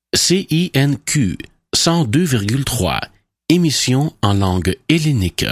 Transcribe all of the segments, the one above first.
CINQ 102,3, émission en langue hellénique.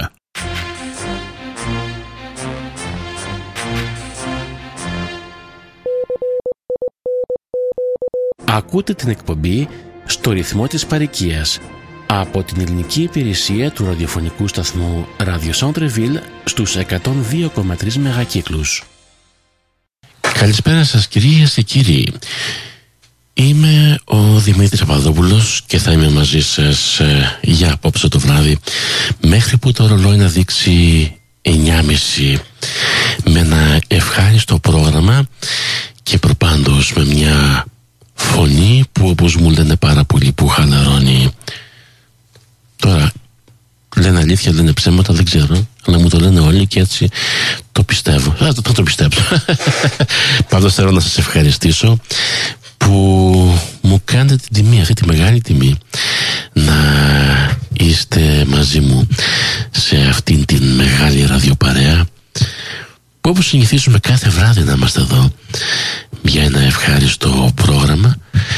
Ακούτε την εκπομπή στο ρυθμό της παροικίας από την ελληνική υπηρεσία του ραδιοφωνικού σταθμού Radio Centre-Ville στους 102,3 μεγακύκλους. Καλησπέρα σας κυρίες και κύριοι. Είμαι ο Δημήτρης Παπαδόπουλος και θα είμαι μαζί σας για απόψε το βράδυ μέχρι που το ρολόι να δείξει 9.30 με ένα ευχάριστο πρόγραμμα και προπάντως με μια φωνή που, όπως μου λένε πάρα πολλοί, που χαλαρώνει. Τώρα λένε αλήθεια, λένε ψέματα, δεν ξέρω, αλλά μου το λένε όλοι και έτσι το πιστεύω. Θα το πιστέψω. Πάντως θέλω να σας ευχαριστήσω που μου κάνετε την τιμή, αυτή τη μεγάλη τιμή, να είστε μαζί μου σε αυτήν την μεγάλη ραδιοπαρέα που, όπως συνηθίζουμε κάθε βράδυ να είμαστε εδώ για ένα ευχάριστο πρόγραμμα,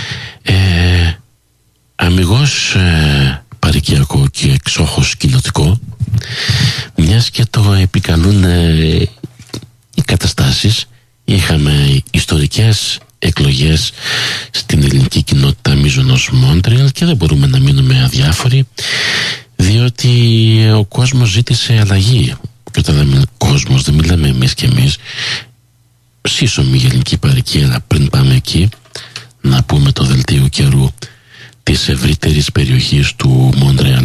αμιγώς παροικιακό και εξόχως κοινοτικό, μιας και το επικαλούν οι καταστάσεις. Είχαμε ιστορικές εκλογές στην ελληνική κοινότητα μείζωνος Μόντρεαλ και δεν μπορούμε να μείνουμε αδιάφοροι, διότι ο κόσμος ζήτησε αλλαγή. Και όταν λέμε κόσμος, δεν μιλάμε εμείς και εμείς, σύσσωμη η ελληνική παροικία, αλλά πριν πάμε εκεί να πούμε το δελτίο καιρού της ευρύτερης περιοχής του Μόντρεαλ.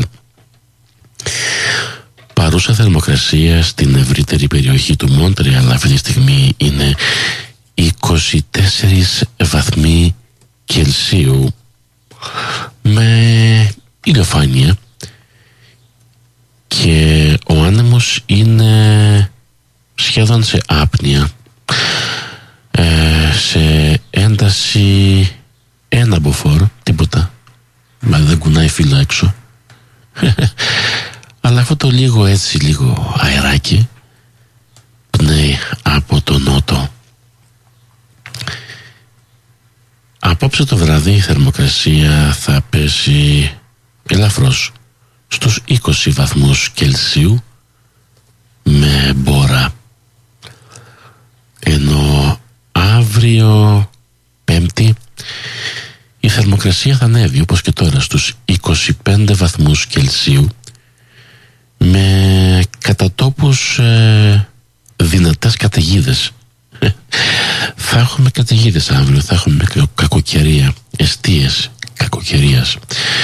Παρούσα θερμοκρασία στην ευρύτερη περιοχή του Μόντρεαλ αυτή τη στιγμή είναι 24 βαθμοί Κελσίου με ηλιοφάνεια και ο άνεμος είναι σχεδόν σε άπνοια, σε ένταση 1 μποφόρ, τίποτα, μα δεν κουνάει φύλλο έξω. Αλλά αυτό το λίγο έτσι, λίγο αεράκι πνέει από το νότο. Απόψε το βράδυ η θερμοκρασία θα πέσει ελαφρώς στους 20 βαθμούς Κελσίου με μπόρα, ενώ αύριο Πέμπτη η θερμοκρασία θα ανέβει όπως και τώρα στους 25 βαθμούς Κελσίου με κατά τόπους δυνατές καταιγίδες. Θα έχουμε καταιγίδες αύριο, θα έχουμε κακοκαιρία, εστίες κακοκαιρίας.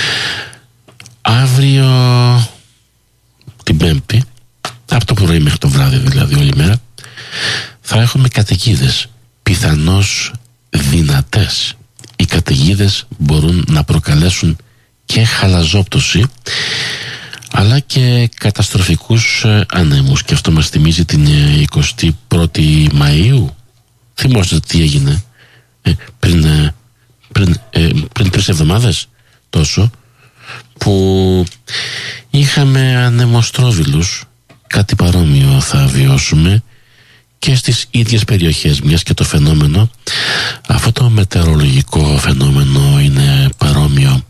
Αύριο την Πέμπτη, από το πρωί μέχρι το βράδυ δηλαδή όλη μέρα, θα έχουμε καταιγίδες, πιθανώς δυνατές. Οι καταιγίδες μπορούν να προκαλέσουν και χαλαζόπτωση αλλά και καταστροφικούς ανέμους, και αυτό μας θυμίζει την 21η Μαΐου. Θυμόστε τι έγινε πριν 3 εβδομάδες τόσο, που είχαμε ανεμοστρόβιλους. Κάτι παρόμοιο θα βιώσουμε και στις ίδιες περιοχές, μιας και το φαινόμενο, αυτό το μετεωρολογικό φαινόμενο είναι παρόμοιο.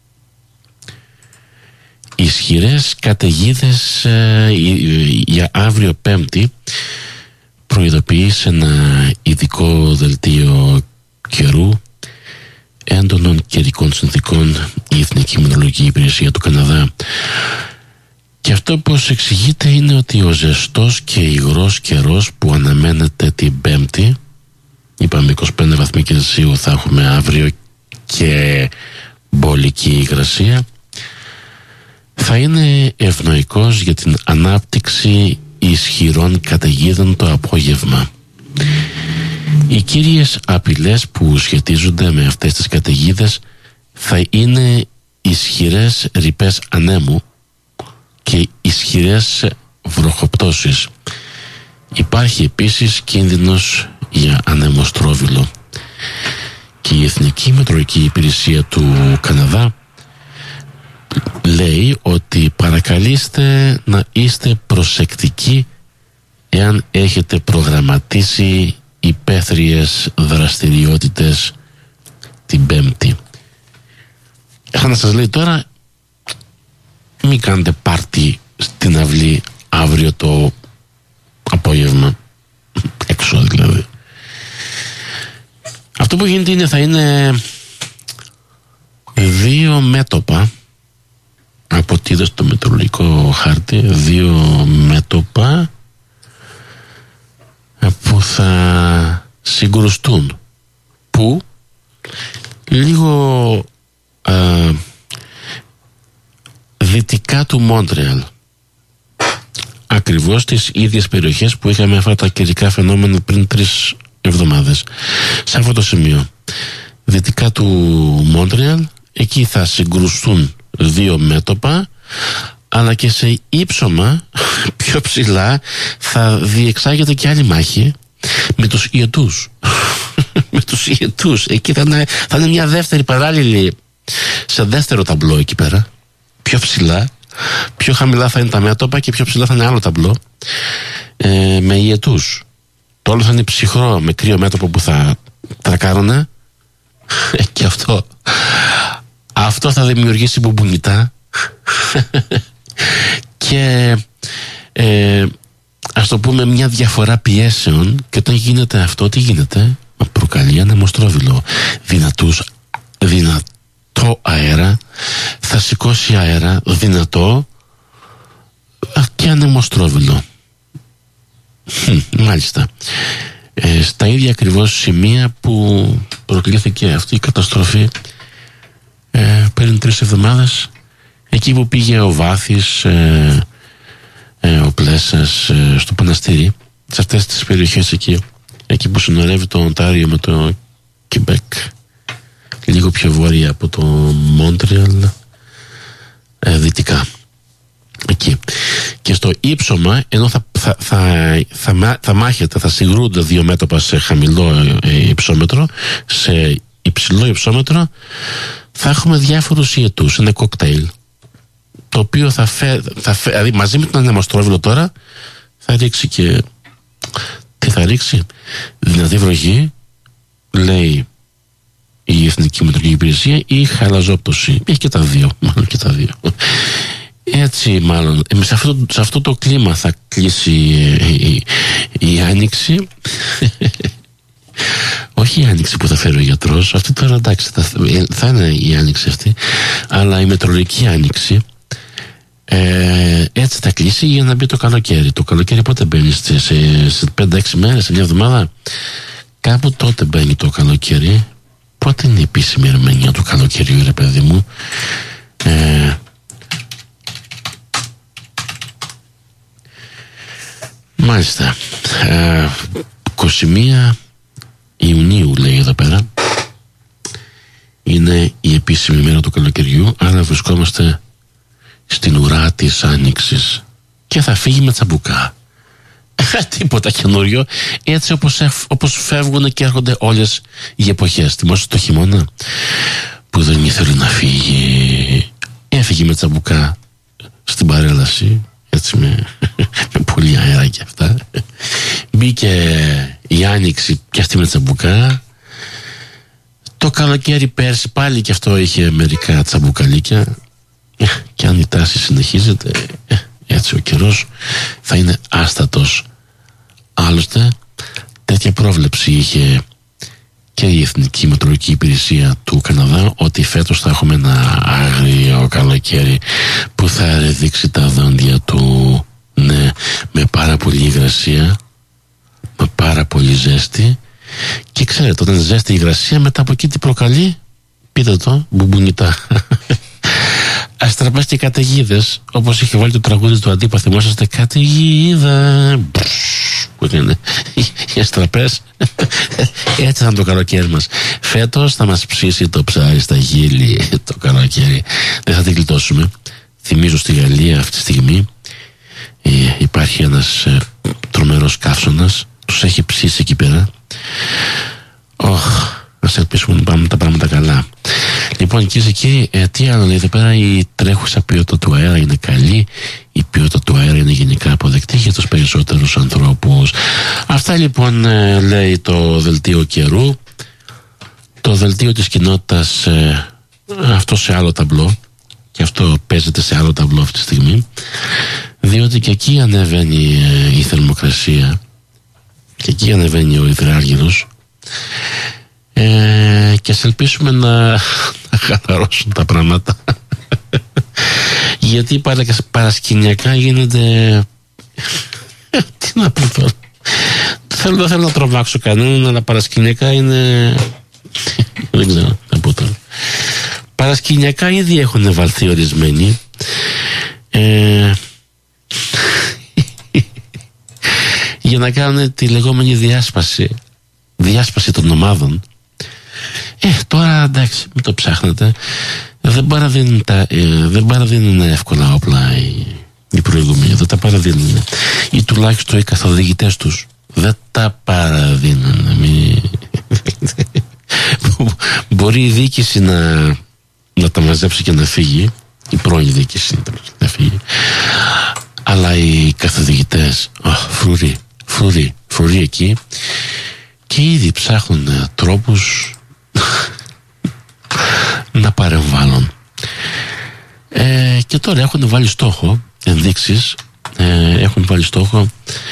Ισχυρές καταιγίδες για αύριο Πέμπτη προειδοποιεί σε ένα ειδικό δελτίο καιρού έντονων καιρικών συνθήκων η Εθνική Μετεωρολογική Υπηρεσία του Καναδά. Και αυτό πως εξηγείται είναι ότι ο ζεστός και υγρός καιρός που αναμένεται την Πέμπτη, είπαμε 25 βαθμοί Κελσίου θα έχουμε αύριο και μπολική υγρασία, θα είναι ευνοϊκός για την ανάπτυξη ισχυρών καταιγίδων το απόγευμα. Οι κύριες απειλές που σχετίζονται με αυτές τις καταιγίδες θα είναι ισχυρές ρηπές ανέμου και ισχυρές βροχοπτώσεις. Υπάρχει επίσης κίνδυνος για ανεμοστρόβιλο και η Εθνική Μετεωρολογική Υπηρεσία του Καναδά λέει ότι παρακαλείστε να είστε προσεκτικοί εάν έχετε προγραμματίσει υπαίθριες δραστηριότητες την Πέμπτη. Έχω να σας λέει τώρα, μην κάνετε πάρτι στην αυλή αύριο το απόγευμα, έξω δηλαδή. Αυτό που γίνεται είναι, θα είναι 2 μέτωπα, από ό,τι είδα στο μετεωρολογικό χάρτη, 2 μέτωπα που θα συγκρουστούν, που λίγο δυτικά του Μόντρεαλ, ακριβώς στις ίδιες περιοχές που είχαμε αυτά τα καιρικά φαινόμενα πριν 3 εβδομάδες. Σε αυτό το σημείο δυτικά του Μόντρεαλ, εκεί θα συγκρουστούν 2 μέτωπα, αλλά και σε ύψωμα πιο ψηλά θα διεξάγεται και άλλη μάχη με τους Ιετούς. Με τους Ιετούς. Εκεί θα είναι μια δεύτερη παράλληλη, σε δεύτερο ταμπλό εκεί πέρα, πιο ψηλά. Πιο χαμηλά θα είναι τα μέτωπα και πιο ψηλά θα είναι άλλο ταμπλό, με Ιετούς. Το όλο θα είναι ψυχρό, με κρύο μέτωπο που θα τρακάρουνε. Και αυτό θα δημιουργήσει μπουμπουνιτά. Και ας το πούμε μια διαφορά πιέσεων. Και όταν γίνεται αυτό, τι γίνεται? Προκαλεί ανεμοστρόβιλο. Δυνατό αέρα, θα σηκώσει αέρα δυνατό και ανεμοστρόβιλο. Μάλιστα. Στα ίδια ακριβώς σημεία που προκλήθηκε αυτή η καταστροφή πριν 3 εβδομάδες, εκεί που πήγε ο Βάθης, ο Πλέσας, στο Παναστήρι, σε αυτές τις περιοχές εκεί που συνορεύει το Οντάριο με το Κιμπέκ, λίγο πιο βόρεια από το Μόντρεαλ, δυτικά εκεί. Και στο ύψωμα, ενώ θα μάχεται, θα συγκρούνται 2 μέτωπα σε χαμηλό υψόμετρο, σε υψηλό υψόμετρο θα έχουμε διάφορους Ιετούς. Είναι κοκτέιλ, το οποίο δηλαδή μαζί με τον ανεμοστρόβιλο τώρα θα ρίξει και τι θα ρίξει? Δυνατή βροχή, λέει η Εθνική Μετεωρολογική Υπηρεσία, ή χαλαζόπτωση. Έχει και τα δύο, μάλλον και τα δύο. Έτσι μάλλον σε αυτό το κλίμα θα κλείσει η άνοιξη. Όχι η άνοιξη που θα φέρει ο γιατρός, αυτή τώρα εντάξει θα είναι η άνοιξη αυτή, αλλά η μετεωρολογική άνοιξη έτσι θα κλείσει για να μπει το καλοκαίρι. Το καλοκαίρι πότε μπαίνει? Σε 5-6 μέρες, σε μια εβδομάδα, κάπου τότε μπαίνει το καλοκαίρι. Πότε είναι η επίσημη ερμηνεία του καλοκαιριού, ρε παιδί μου? Μάλιστα, 21 Ιουνίου λέει εδώ πέρα είναι η επίσημη μέρα του καλοκαιριού, άρα βρισκόμαστε στην ουρά της άνοιξης και θα φύγει με τσαμπουκά. Τίποτα καινούριο, έτσι όπως φεύγουν και έρχονται όλες οι εποχές. Θυμάσαι το χειμώνα που δεν ήθελε να φύγει, έφυγε με τσαμπουκά στην παρέλαση, έτσι με πολύ αέρα και αυτά. Μπήκε η άνοιξη και αυτή με τσαμπουκά. Το καλοκαίρι πέρσι πάλι και αυτό είχε μερικά τσαμπουκαλίκια. Και αν η τάση συνεχίζεται, έτσι ο καιρός θα είναι άστατος. Άλλωστε τέτοια πρόβλεψη είχε και η Εθνική Μετεωρολογική Υπηρεσία του Καναδά, ότι φέτος θα έχουμε ένα άγριο καλοκαίρι που θα ρεδείξει τα δόντια του, ναι, με πάρα πολύ υγρασία, με πάρα πολύ ζέστη. Και ξέρετε, όταν ζέστη η υγρασία, μετά από εκεί τι προκαλεί? Πείτε το, μπουμπουνιτά. Αστραπές και καταιγίδες, όπως είχε βάλει το τραγούδι του Αντίπα, θυμόσαστε? Καταιγίδα, που είναι οι αστραπές. Έτσι θα είναι το καλοκαίρι μας. Φέτος θα μας ψήσει το ψάρι στα χείλη το καλοκαίρι. Δεν θα την γλιτώσουμε. Θυμίζω στη Γαλλία αυτή τη στιγμή υπάρχει ένας τρομερός καύσωνας, τους έχει ψήσει εκεί πέρα. Ας ελπίσουμε να πάμε τα πράγματα καλά. Λοιπόν, κυρίες και κύριοι, τι άλλο λέει εδώ πέρα? Η τρέχουσα ποιότητα του αέρα είναι καλή. Η ποιότητα του αέρα είναι γενικά αποδεκτή για τους περισσότερους ανθρώπους. Αυτά λοιπόν λέει το δελτίο καιρού. Το δελτίο της κοινότητας αυτό σε άλλο ταμπλό, και αυτό παίζεται σε άλλο ταμπλό αυτή τη στιγμή, διότι και εκεί ανεβαίνει η θερμοκρασία και εκεί ανεβαίνει ο υδράργυρος, και ας ελπίσουμε να χαλαρώσουν τα πράγματα γιατί παρασκηνιακά γίνεται τι να πω τώρα, δεν θέλω να τρομάξω κανέναν, αλλά παρασκηνιακά είναι δεν ξέρω να πω τώρα. Παρασκηνιακά ήδη έχουν βαλθεί ορισμένοι, για να κάνουν τη λεγόμενη διάσπαση των ομάδων. Τώρα εντάξει, μην το ψάχνετε, δεν παραδίνουν εύκολα όπλα οι προηγούμενοι, δεν τα παραδίνουν, ή τουλάχιστον οι καθοδηγητές τους δεν τα παραδίνουν. Μπορεί η διοίκηση να τα μαζέψει και να φύγει, η πρώην διοίκηση να φύγει, αλλά οι καθοδηγητές φρουροί εκεί, και ήδη ψάχνουν τρόπους να παρεμβάλλουν. Και τώρα έχουν βάλει στόχο, ενδείξεις, έχουν βάλει στόχο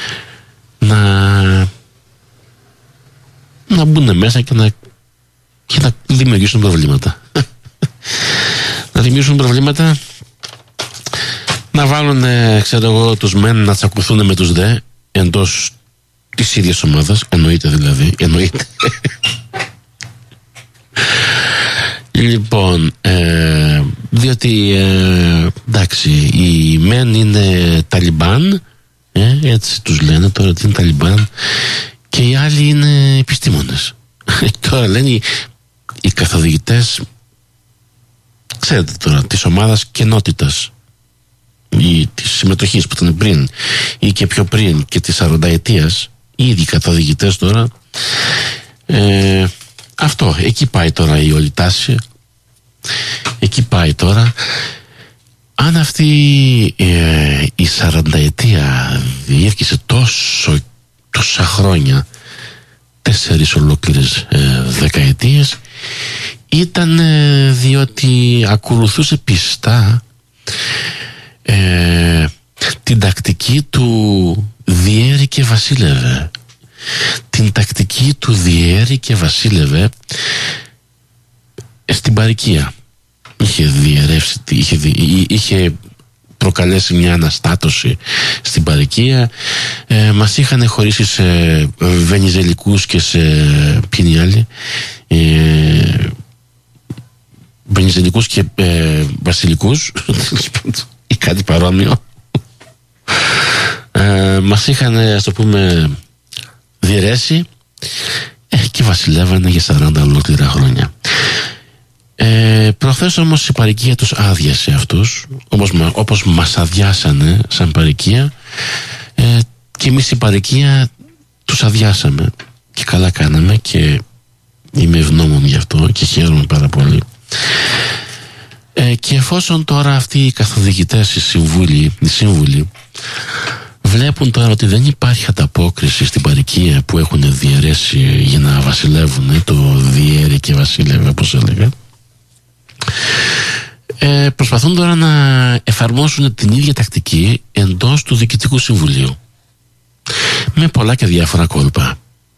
να μπουν μέσα και να δημιουργήσουν προβλήματα. Να δημιουργήσουν προβλήματα, να βάλουν, ξέρω εγώ, τους μεν να τσακωθούν με τους δε εντός της ίδιας ομάδας. Εννοείται δηλαδή, εννοείται. Λοιπόν, διότι εντάξει, οι μεν είναι Ταλιμπάν, έτσι τους λένε τώρα ότι είναι Ταλιμπάν, και οι άλλοι είναι επιστήμονες. Τώρα λένε οι καθοδηγητές, ξέρετε τώρα, της ομάδας κενότητας ή της συμμετοχής που ήταν πριν ή και πιο πριν και της 40ετίας, ήδη οι καθοδηγητές τώρα, αυτό, εκεί πάει τώρα η όλη τάση, εκεί πάει τώρα. Αν αυτή η 40ετία διήρκησε τόσα χρόνια, 4 ολόκληρες δεκαετίες, ήταν διότι ακολουθούσε πιστά την τακτική του διέρη και βασίλευε. Την τακτική του διέρη και βασίλευε στην παροικία. Είχε διαιρεύσει, είχε προκαλέσει μια αναστάτωση στην παροικία. Μας είχαν χωρίσει σε βενιζελικούς και σε ποιοι είναι οι άλλοι, βενιζελικούς και βασιλικούς ή κάτι παρόμοιο. Μας είχαν, ας το πούμε, διαιρέσει και βασιλεύανε για 40 ολόκληρα χρόνια. Προχθές όμως η παροικία τους άδειασε αυτούς, όπως μας αδειάσανε σαν παροικία, και εμείς η παροικία τους αδειάσαμε, και καλά κάναμε, και είμαι ευγνώμων γι' αυτό και χαίρομαι πάρα πολύ. Και εφόσον τώρα αυτοί οι καθοδηγητές, οι σύμβουλοι βλέπουν τώρα ότι δεν υπάρχει ανταπόκριση στην παροικία που έχουν διαιρέσει για να βασιλεύουν, το διέρη και βασίλευε όπως έλεγα, προσπαθούν τώρα να εφαρμόσουν την ίδια τακτική εντός του Διοικητικού Συμβουλίου, με πολλά και διάφορα κόλπα,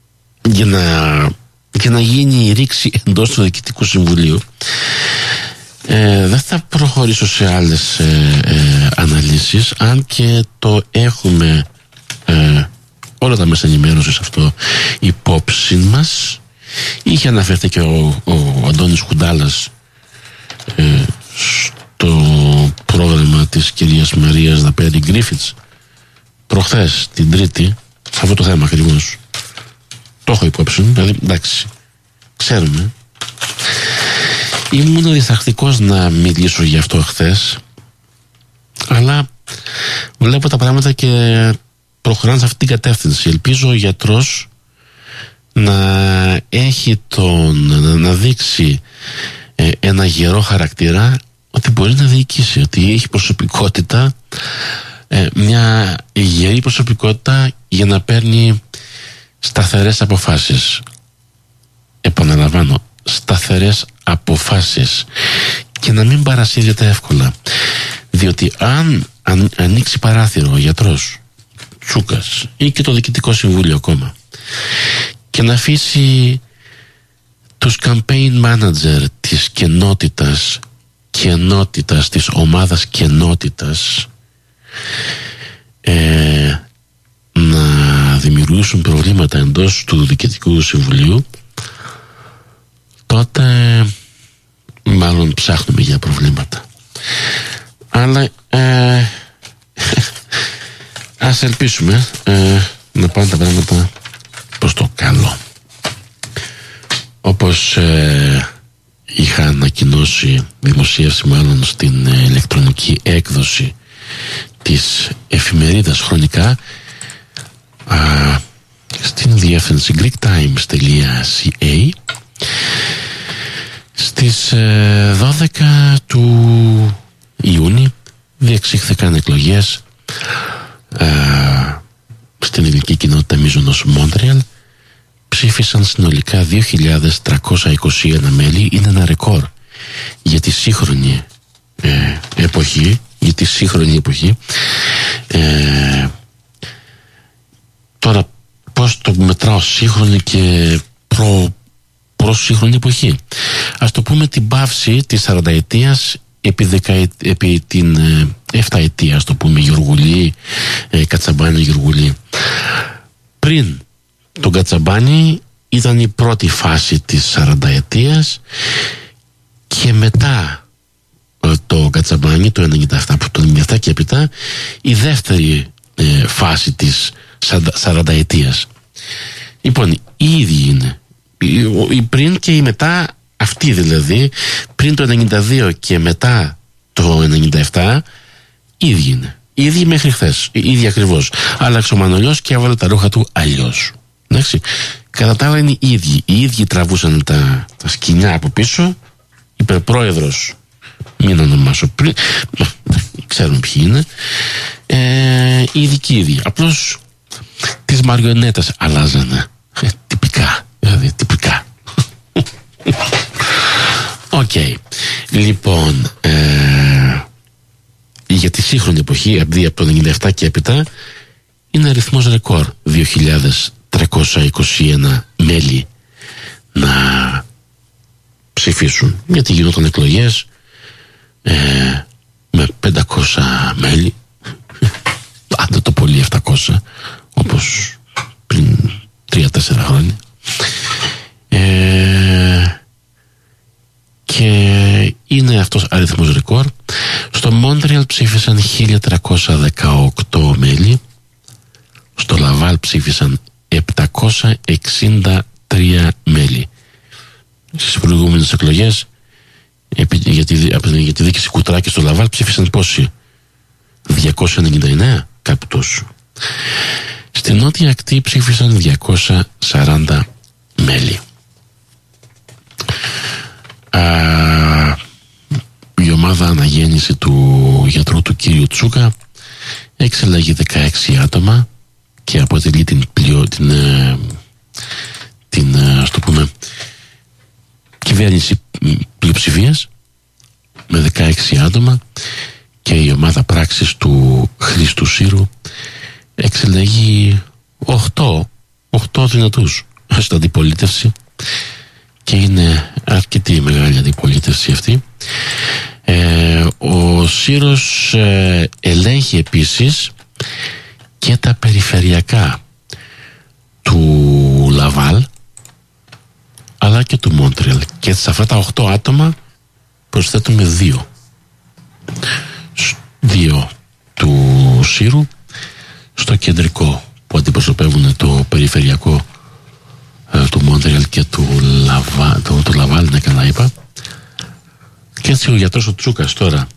για να γίνει η ρήξη εντός του Διοικητικού Συμβουλίου. Δεν θα προχωρήσω σε άλλες αναλύσεις, αν και το έχουμε όλα τα μέσα ενημέρωσης αυτό υπόψη μας. Είχε αναφερθεί και ο Αντώνης Κουντάλας στο πρόγραμμα της κυρίας Μαρίας Δαπέρη Γκρίφιτς προχθές, την Τρίτη, σε αυτό το θέμα ακριβώς. Το έχω υπόψη, δηλαδή εντάξει, ξέρουμε. Ήμουν διστακτικός να μιλήσω γι' αυτό χθες, αλλά βλέπω τα πράγματα και προχωράνε σε αυτή την κατεύθυνση. Ελπίζω ο γιατρός να έχει να δείξει ένα γερό χαρακτήρα, ότι μπορεί να διοικήσει, ότι έχει προσωπικότητα, μια γερή προσωπικότητα για να παίρνει σταθερές αποφάσεις. Επαναλαμβάνω, σταθερές αποφάσεις και να μην παρασύρεται εύκολα, διότι αν ανοίξει παράθυρο ο γιατρός Τσούκας ή και το Διοικητικό Συμβούλιο ακόμα και να αφήσει τους campaign manager της κενότητας, της ομάδας κενότητας να δημιουργήσουν προβλήματα εντός του Διοικητικού Συμβουλίου, τότε μάλλον ψάχνουμε για προβλήματα. Αλλά ας ελπίσουμε να πάνε τα πράγματα προς το καλό. Όπως είχα ανακοινώσει, δημοσίευση μάλλον στην ηλεκτρονική έκδοση της εφημερίδας Χρονικά, στην διεύθυνση greektimes.ca, στις 12 του Ιούνιου διεξήχθηκαν εκλογές στην ελληνική κοινότητα μείζωνος Μόντρεαλ. Ψήφισαν συνολικά 2.321 μέλη. Είναι ένα ρεκόρ για τη σύγχρονη εποχή. Τώρα πώς το μετράω σύγχρονη και προ-σύγχρονη εποχή? Ας το πούμε την παύση της 40ετίας επί την 7ετία, ας το πούμε, Γιουργουλή, Κατσαμπάνη, Γιουργουλή. Πριν τον Κατσαμπάνη ήταν η πρώτη φάση της 40ετίας και μετά το Κατσαμπάνη το 97, από το 97 και έπειτα η δεύτερη φάση της 40ετίας. Λοιπόν, οι ίδιοι είναι η πριν και η μετά, αυτή δηλαδή, πριν το 92 και μετά το 97, ίδιοι είναι. Οι ίδιοι μέχρι χθες, οι ίδιοι ακριβώς. Άλλαξε ο Μανολιός και έβαλε τα ρούχα του αλλιώς. Εντάξει. Κατά τα άλλα είναι οι ίδιοι. Οι ίδιοι τραβούσαν τα σκοινιά από πίσω. Υπερπρόεδρος, μην ονομάσω πριν, ξέρουν ποιοι είναι. Οι ίδιοι. Απλώς τις μαριονέτες αλλάζανε. Τυπικά. Δηλαδή, τυπικά. Οκ. Λοιπόν, για τη σύγχρονη εποχή, από το 97 και έπειτα, είναι αριθμός ρεκόρ. 2.321 μέλη να ψηφίσουν. Γιατί γινόταν εκλογές με 500 μέλη, άντε το πολύ 700, όπως πριν 3-4 χρόνια. Και είναι αυτός αριθμός ρεκόρ. Στο Μόντρεαλ ψήφισαν 1.318 μέλη. Στο Λαβάλ ψήφισαν 763 μέλη. Στις προηγούμενες εκλογές για τη δίκηση Κουτράκη στο Λαβάλ ψήφισαν πόσοι? 299, κάπου τόσο. Στην νότια ακτή ψήφισαν 240 μέλη. Η ομάδα αναγέννηση του γιατρού του κύριου Τσούκα εξελέγει 16 άτομα και αποτελεί την ας το πούμε κυβέρνηση πλειοψηφίας με 16 άτομα, και η ομάδα πράξης του Χρήστου Σύρου εξελέγει 8 δυνατούς στην αντιπολίτευση, και είναι αρκετή μεγάλη αντιπολίτευση αυτή. Ο Σύρος ελέγχει επίσης και τα περιφερειακά του Λαβάλ αλλά και του Μόντρεαλ, και σε αυτά τα 8 άτομα προσθέτουμε 2 του Σύρου στο κεντρικό, που αντιπροσωπεύουν το περιφερειακό του Μόντρεαλ και του Λαβάλ, ναι, καλά είπα. Και έτσι ο γιατρός ο Τσούκας τώρα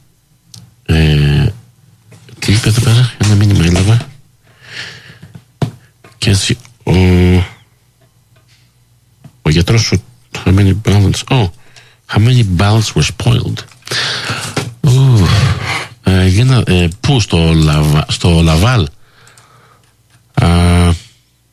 τι είπε εδώ πέρα, ένα μήνυμα έλαβα, και έτσι ο γιατρός how many ballots were spoiled. Πού? Στο Λαβάλ.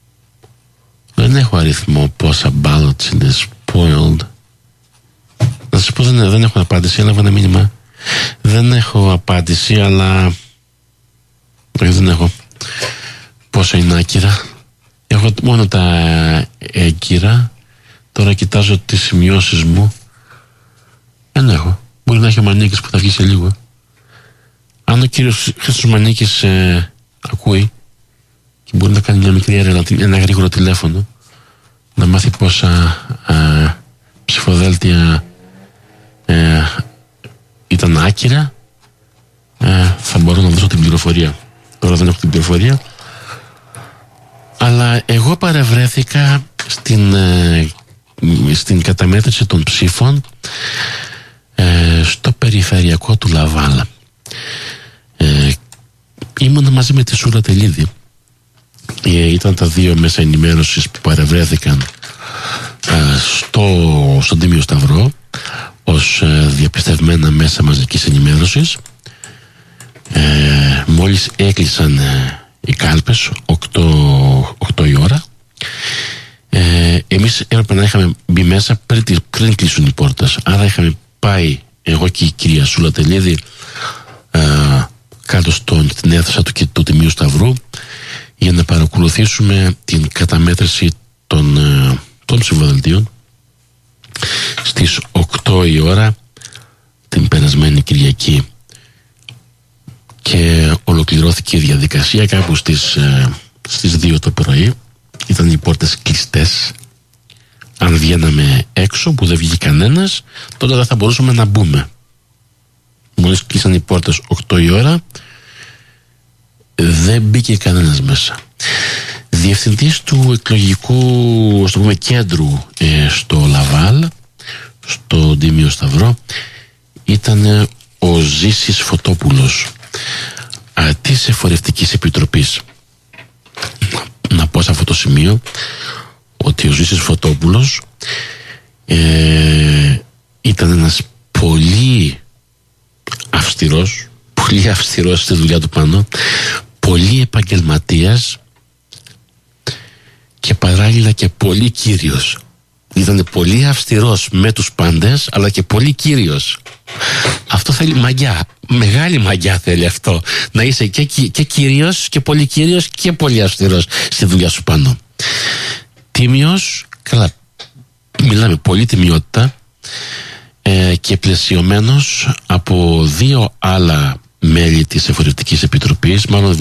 Δεν έχω αριθμό πόσα ballots είναι spoiled. πως δεν έχω απάντηση, έλαβα ένα μήνυμα. Δεν έχω απάντηση, αλλά δεν έχω. Πόσα είναι άκυρα? Έχω μόνο τα έγκυρα. Τώρα κοιτάζω τις σημειώσεις μου. Δεν έχω. Μπορεί να έχει ο Μανίκης που θα βγει σε λίγο. Αν ο κύριος Χρήστος Μανίκης ακούει και μπορεί να κάνει μια μικρή έρευνα, ένα γρήγορο τηλέφωνο, να μάθει πόσα ψηφοδέλτια ήταν άκυρα, θα μπορώ να δώσω την πληροφορία. Τώρα δεν έχω την πληροφορία, αλλά εγώ παρευρέθηκα στην καταμέτρηση των ψήφων στο περιφερειακό του Λαβάλα. Ήμουν μαζί με τη Σούρα Τελίδη. Ήταν τα δύο μέσα ενημέρωσης που παρευρέθηκαν στον Τίμιο Σταυρό ως διαπιστευμένα μέσα μαζικής ενημέρωσης. Μόλις έκλεισαν οι κάλπες 8 η ώρα, εμείς έπρεπε να είχαμε μπει μέσα πριν κλείσουν οι πόρτες. Άρα είχαμε πάει εγώ και η κυρία Σούλα Τελίδη κάτω στην αίθουσα του Τιμίου Σταυρού για να παρακολουθήσουμε την καταμέτρηση των ψηφοδελτίων στις 8 η ώρα την περασμένη Κυριακή, και ολοκληρώθηκε η διαδικασία κάπου στις 2 το πρωί. Ήταν οι πόρτες κλειστές. Αν βγαίναμε έξω, που δεν βγήκε κανένας, τότε δεν θα μπορούσαμε να μπούμε. Μόλις κλείσαν οι πόρτες 8 η ώρα, δεν μπήκε κανένας μέσα. Διευθυντής του εκλογικού κέντρου στο Λαβάλ, στο Τίμιο Σταυρό, ήταν ο Ζήσης Φωτόπουλος της Εφορευτικής Επιτροπής. Να πω σε αυτό το σημείο ότι ο Ζήσης Φωτόπουλος ήταν ένας πολύ αυστηρός στη δουλειά του πάνω, πολύ επαγγελματίας και παράλληλα και πολύ κύριος. Ήταν πολύ αυστηρός με τους πάντες, αλλά και πολύ κύριος. Αυτό θέλει μαγιά, μεγάλη μαγιά θέλει αυτό, να είσαι και κύριος και πολύ κύριος και πολύ αυστηρός στη δουλειά σου πάνω. Τίμιος, καλά, μιλάμε πολύ τιμιότητα, και πλαισιωμένος από 2 άλλα μέλη της Εφορευτικής Επιτροπής, μάλλον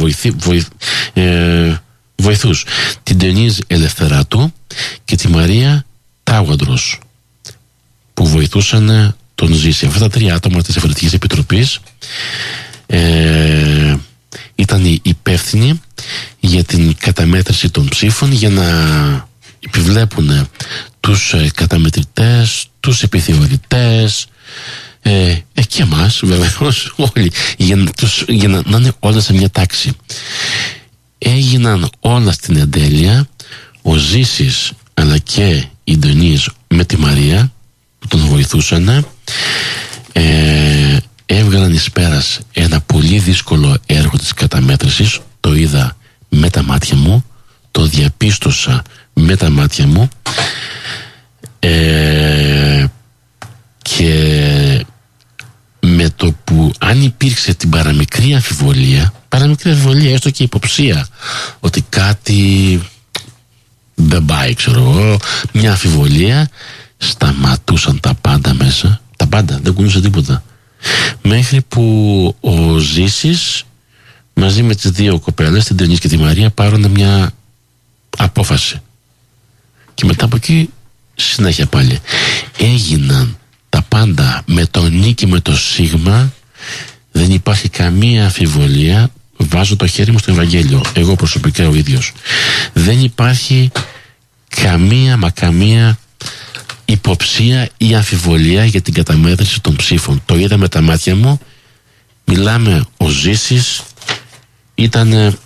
βοηθούς, την Ντενίζ Ελευθεράτου και τη Μαρία Τάουαντρος, που βοηθούσαν τον Ζήση. Αυτά τα 3 άτομα της Εφορευτικής Επιτροπής ήταν υπεύθυνοι για την καταμέτρηση των ψήφων, για να επιβλέπουν τους καταμετρητές, τους επιθεωρητές και εμάς βεβαίως όλοι, για να είναι όλα σε μια τάξη. Έγιναν όλα στην εντέλεια. Ο Ζήσης αλλά και η Ντονίζ με τη Μαρία που τον βοηθούσαν έβγαλαν εις πέρας ένα πολύ δύσκολο έργο της καταμέτρησης. Το είδα με τα μάτια μου, το διαπίστωσα με τα μάτια μου, και με το που αν υπήρξε την παραμικρή αμφιβολία, έστω και υποψία ότι κάτι δεν πάει, ξέρω εγώ, μια αμφιβολία, σταματούσαν τα πάντα μέσα, τα πάντα, δεν κουνούσε τίποτα, μέχρι που ο Ζήσης μαζί με τις 2 κοπέλες, την Ντενίζ και τη Μαρία, πάρουν μια απόφαση, και μετά από εκεί συνέχεια πάλι έγιναν τα πάντα με το νίκη, με το σίγμα. Δεν υπάρχει καμία αμφιβολία. Βάζω το χέρι μου στο Ευαγγέλιο, εγώ προσωπικά ο ίδιος. Δεν υπάρχει καμία υποψία ή αμφιβολία για την καταμέτρηση των ψήφων. Το είδα με τα μάτια μου. Μιλάμε, ο Ζήσης ήταν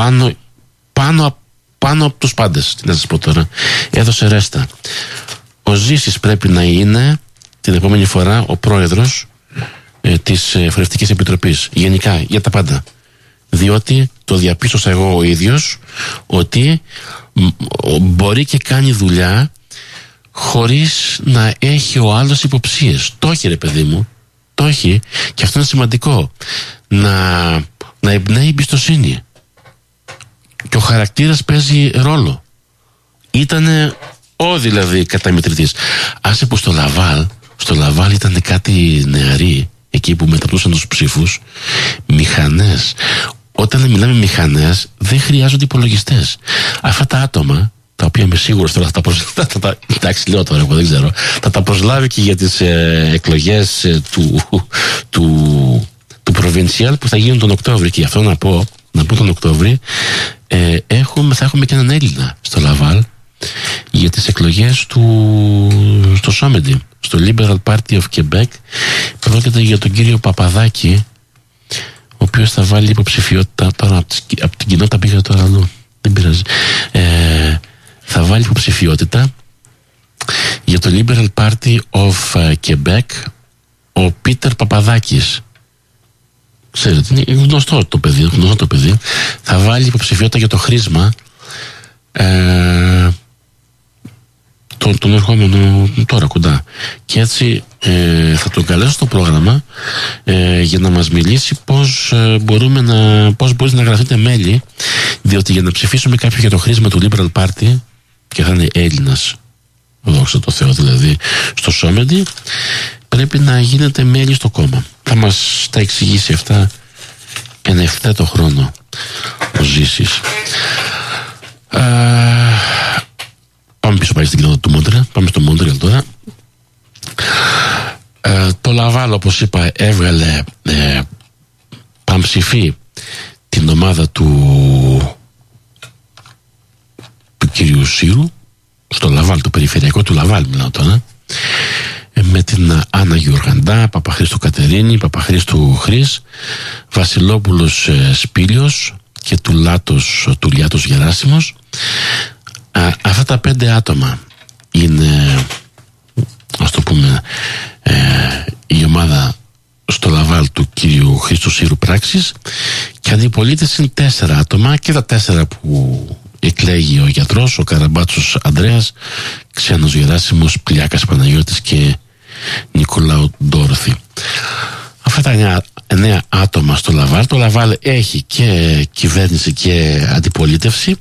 πάνω από τους πάντες. Τι να σας πω τώρα, έδωσε ρέστα. Ο Ζήσης πρέπει να είναι την επόμενη φορά ο πρόεδρος της Εφορευτικής Επιτροπής, γενικά για τα πάντα, διότι το διαπίστωσα εγώ ο ίδιος ότι μπορεί και κάνει δουλειά χωρίς να έχει ο άλλος υποψίες. Το έχει, ρε παιδί μου, το έχει, και αυτό είναι σημαντικό, να εμπνέει εμπιστοσύνη, και ο χαρακτήρας παίζει ρόλο. Ήτανε δηλαδή καταμετρητής. Άσε που στο Λαβάλ ήταν κάτι νεαροί, εκεί που μεταπτούσαν τους ψήφους, μηχανές. Όταν μιλάμε μηχανές, δεν χρειάζονται υπολογιστές. Αυτά τα άτομα, τα οποία είμαι σίγουρος τώρα εντάξει, λέω τώρα, εγώ δεν ξέρω, θα τα προσλάβει και για τις εκλογές του προβινσιάλ που θα γίνουν τον Οκτώβρη. Και γι' αυτό να πω τον Οκτώβρη θα έχουμε και έναν Έλληνα στο Λαβάλ για τις εκλογές στο Σόμεντι, στο Liberal Party of Quebec. Πρόκειται για τον κύριο Παπαδάκη, ο οποίος θα βάλει υποψηφιότητα. Τώρα από την κοινότητα πήγα τώρα αλλού, δεν πειράζει. Θα βάλει υποψηφιότητα για το Liberal Party of Quebec ο Πίτερ Παπαδάκης. Ξέρετε, είναι γνωστό το παιδί. Θα βάλει υποψηφιότητα για το χρήσμα τον ερχόμενο τώρα κοντά. Και έτσι θα τον καλέσω στο πρόγραμμα για να μας μιλήσει πώς μπορείς να γραφείτε μέλη, διότι για να ψηφίσουμε κάποιον για το χρήσμα του Liberal Party, και θα είναι Έλληνας, δόξα τω Θεώ, δηλαδή στο Σόμεντι, πρέπει να γίνετε μέλη στο κόμμα. Θα μας τα εξηγήσει αυτά εν ευθέτω χρόνο ο Ζήσης. Πάμε πίσω πάλι στην κοινότητα του Μόντρεαλ. Πάμε στο Μόντρεαλ τώρα. Το Λαβάλ, όπως είπα, έβγαλε πανψηφί την ομάδα του κυρίου Σύρου στο Λαβάλ, το περιφερειακό του Λαβάλ μιλάω τώρα, με την Άννα Γεωργαντά, Παπαχρήστου Κατερίνη, Παπαχρήστου Χρής, Βασιλόπουλος Σπήλιος και του Λιάτος Γεράσιμος. Αυτά τα 5 άτομα είναι, ας το πούμε, η ομάδα στο Λαβάλ του κύριου Χρήστου Σύρου Πράξης, και αντιπολίτες είναι 4 άτομα, και τα 4 που εκλέγει ο γιατρός, ο Καραμπάτσος Ανδρέας, Ξένος Γεράσιμος, Πλιάκας Παναγιώτης και Νικολάου Ντόρθη. Αυτά τα 9 άτομα στο Λαβάλ. Το Λαβάλ έχει και κυβέρνηση και αντιπολίτευση.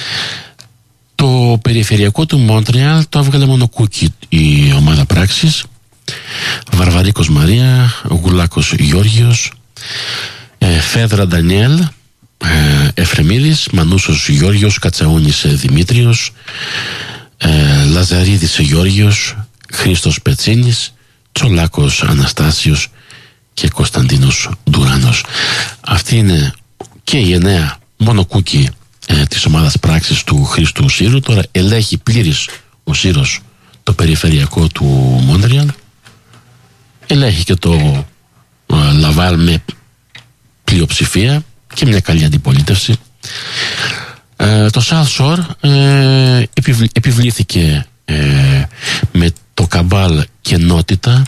Το περιφερειακό του Μόντρεαλ το έβγαλε μόνο Κούκι η ομάδα Πράξης. Βαρβαρίκος Μαρία, Γουλάκος Γιώργιος, Φέδρα Ντανιέλ, Εφρεμίδης, Μανούσος Γιώργιος, Κατσαούνης Δημήτριος, Λαζαρίδης Γιώργιος, Χρήστος Πετσίνης, Τσολάκος Αναστάσιος και Κωνσταντίνος Ντουράνος. Αυτή είναι και η 9 μόνο Κούκι της ομάδας Πράξης του Χρήστου Σύρου. Τώρα ελέγχει πλήρης ο Σύρος το περιφερειακό του Μόντρεαλ, ελέγχει και το Λαβάλ με πλειοψηφία και μια καλή αντιπολίτευση. Το South Shore επιβλήθηκε με το καμπάλ και ενότητα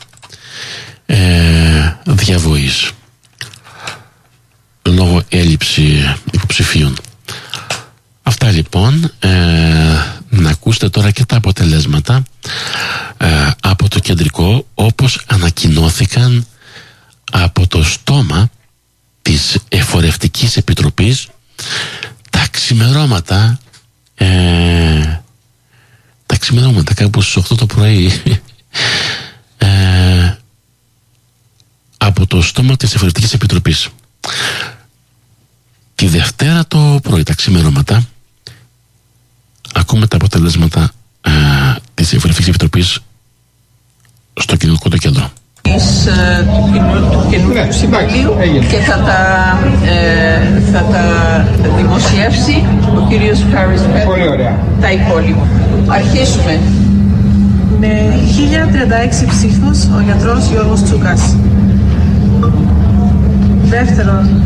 διαβοής λόγω έλλειψη υποψηφίων. Αυτά λοιπόν. Να ακούσετε τώρα και τα αποτελέσματα από το κεντρικό, όπως ανακοινώθηκαν από το στόμα της Εφορευτικής Επιτροπής τα ξημερώματα κάπου στις 8 το πρωί από το στόμα της Εφορευτικής Επιτροπής. Τη Δευτέρα το πρωί, τα ξημερώματα, ακούμε τα αποτελέσματα της Εφορευτικής Επιτροπής στο κοινωνικό το κέντρο. Του καινούργιου συμβουλίου και θα τα δημοσιεύσει ο κύριος Χάρις Πέτ. Πολύ ωραία. Τα υπόλοιπα. Αρχίσουμε. Με 1036 ψήφους ο γιατρός Γιώργος Τσούκας. Δεύτερον,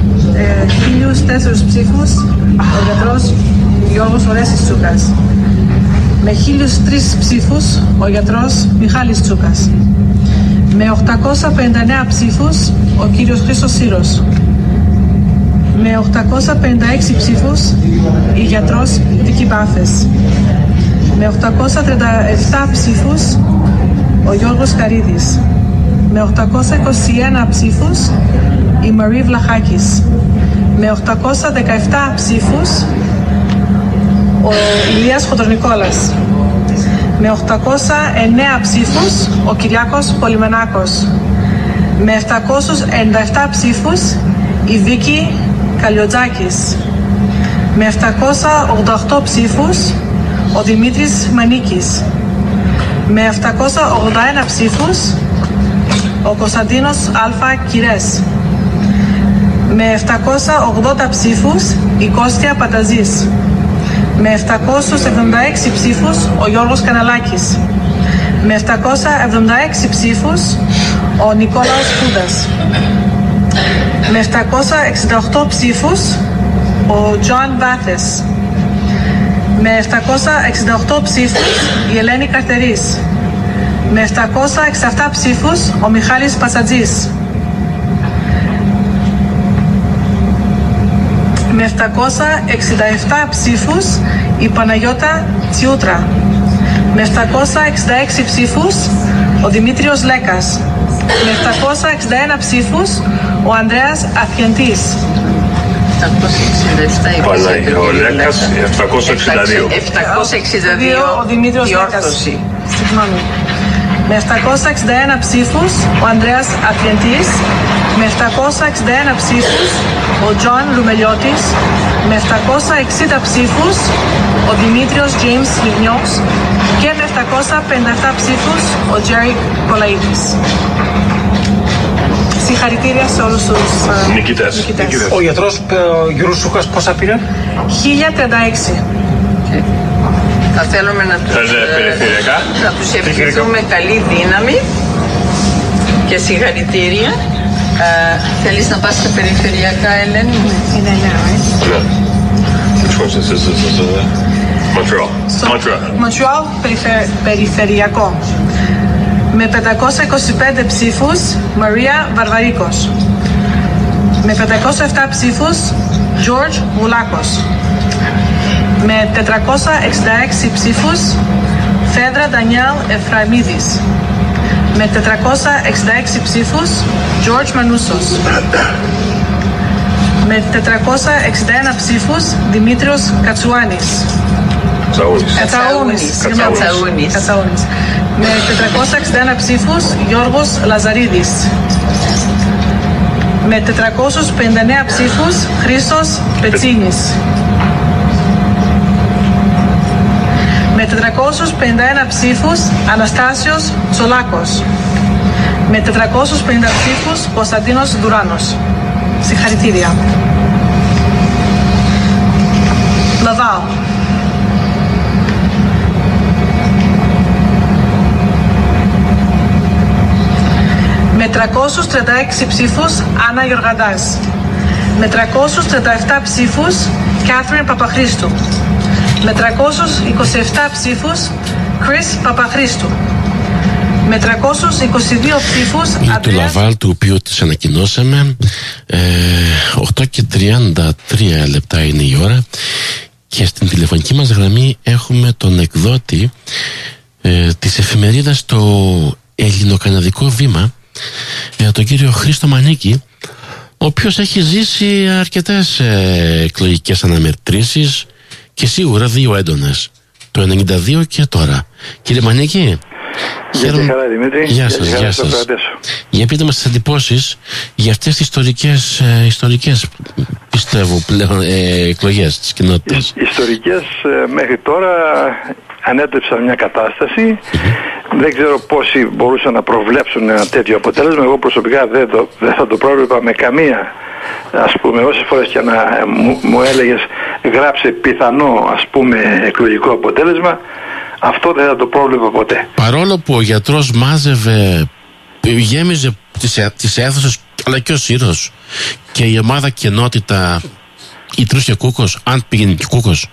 1004 ψήφους ο γιατρός Γιώργος Ορέσης Τσούκας. Με 1003 ψήφους ο γιατρός Μιχάλης Τσούκας. Με 859 ψήφους ο κύριος Χρήστος Σύρος. Με 856 ψήφους η γιατρός Δική Μπάφες. Με 837 ψήφους ο Γιώργος Καρίδης. Με 821 ψήφους η Μαρή Βλαχάκης. Με 817 ψήφους ο Ηλίας Χοντρονικόλας. Με 809 ψήφους ο Κυριάκος Πολυμενάκος. Με 797 ψήφους η Βίκη Καλιοτζάκης. Με 788 ψήφους ο Δημήτρης Μανίκης. Με 781 ψήφους ο Κωνσταντίνος Α. Κυρές. Με 780 ψήφους η Κώστια Πανταζής. Με 776 ψήφους ο Γιώργος Καναλάκης. Με 776 ψήφους ο Νικόλαος Κούδας. Με 768 ψήφους ο Τζον Βάθες. Με 768 ψήφους η Ελένη Καρτερής. Με 767 ψήφους ο Μιχάλης Πασατζής. Με 767 ψήφους η Παναγιώτα Τσιούτρα. Με 766 ψήφους ο Δημήτριος Λέκας. Με 761 ψήφους ο Ανδρέας Αθιεντής. 767 ο Λέκας, 762. 762 ο Δημήτριος Λέκας. Συγγνώμη. Με 761 ψήφους ο Ανδρέας Αθιεντής. Με 761 ψήφους ο Τζον Ρουμελιώτης. Με 760 ψήφους ο Δημήτριος James Λιγνιός. Και με 757 ψήφους ο Τζέρι Κολαίδης. Συγχαρητήρια σε όλους τους νικητές. Ο γιατρός Γιώργος Σούκας πόσα πήρε? 1036. Θα θέλουμε να τους ευχηθούμε καλή δύναμη και συγχαρητήρια. Θέλεις να πας στα περιφερειακά, Ελένη? Είναι νέα, Μοντρεάλ, περιφερειακό. Με 525 ψήφους Μαρία Βαρβαρίκος. Με 507 ψήφους George Βουλάκος. Με 466 ψήφους Φέδρα Ντανιέλ Εφραημίδης. Με 466 ψήφους George Μανούσος. Με 461 ψήφους Δημήτριος Κατσουάνης. Κατσαούνης. Με 461 ψήφους Γιώργος Λαζαρίδης. Με 459 ψήφους Χρήστος Πετσίνης. Με 451 ψήφους Αναστάσιος Τσολάκος. Με 450 ψήφους Κωνσταντίνος Δουράνος. Συγχαρητήρια. Λαβάο. Με 336 ψήφους Άννα Γιοργαντάς. Με 337 ψήφους Κάθριν Παπαχρήστου. Με 327 ψήφους Chris Παπαχρήστου. Με 322 ψήφους του Λαβάλ, του οποίου τις ανακοινώσαμε. 8:33 λεπτά είναι η ώρα και στην τηλεφωνική μας γραμμή έχουμε τον εκδότη της εφημερίδας Το Ελληνοκαναδικό Βήμα, τον κύριο Χρήστο Μανίκη, ο οποίος έχει ζήσει αρκετές εκλογικές αναμετρήσεις και σίγουρα δύο έντονες, το 92 και τώρα. Κύριε Μανίκη, Χαρά, Δημήτρη. Γεια σας. Για πείτε μας τις εντυπώσεις για αυτές τις ιστορικές πιστεύω πλέον εκλογές της κοινότητας. Ιστορικές μέχρι τώρα ανέτρεψαν μια κατάσταση. Δεν ξέρω πόσοι μπορούσαν να προβλέψουν ένα τέτοιο αποτέλεσμα. Εγώ προσωπικά δεν θα το πρόβλεπα με καμία. Ας πούμε, όσες φορές και να μου έλεγες γράψε πιθανό εκλογικό αποτέλεσμα, αυτό δεν θα το πρόβλεπα ποτέ. Παρόλο που ο γιατρός μάζευε, γέμιζε τις αίθουσες, αλλά και ο Σύρος και η ομάδα και ενότητα Ιτρούς και Κούκος, αν πήγαινε και Κούκος.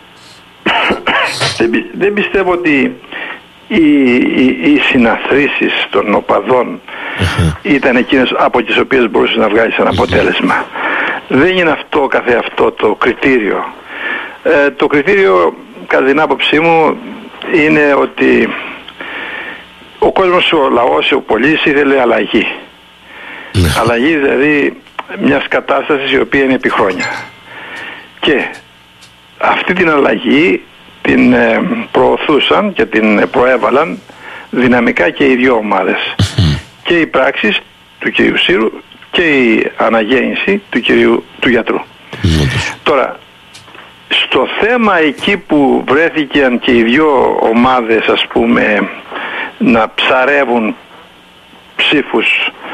Δεν πιστεύω ότι οι συναθρήσεις των οπαδών ήταν εκείνες από τις οποίες μπορούσε να βγάλεις ένα αποτέλεσμα. Δεν είναι αυτό καθεαυτό το κριτήριο. Το κριτήριο, κατά την άποψή μου, είναι ότι ο κόσμος, ο λαός, ο πολίτης ήθελε αλλαγή. Αλλαγή δηλαδή μιας κατάστασης η οποία είναι επί χρόνια. Και αυτή την αλλαγή την προωθούσαν και την προέβαλαν δυναμικά και οι δύο ομάδες. Και οι πράξεις του κυρίου Σύρου και η αναγέννηση του γιατρού. Τώρα, στο θέμα εκεί που βρέθηκαν και οι δύο ομάδες, ας πούμε, να ψαρεύουν ψήφους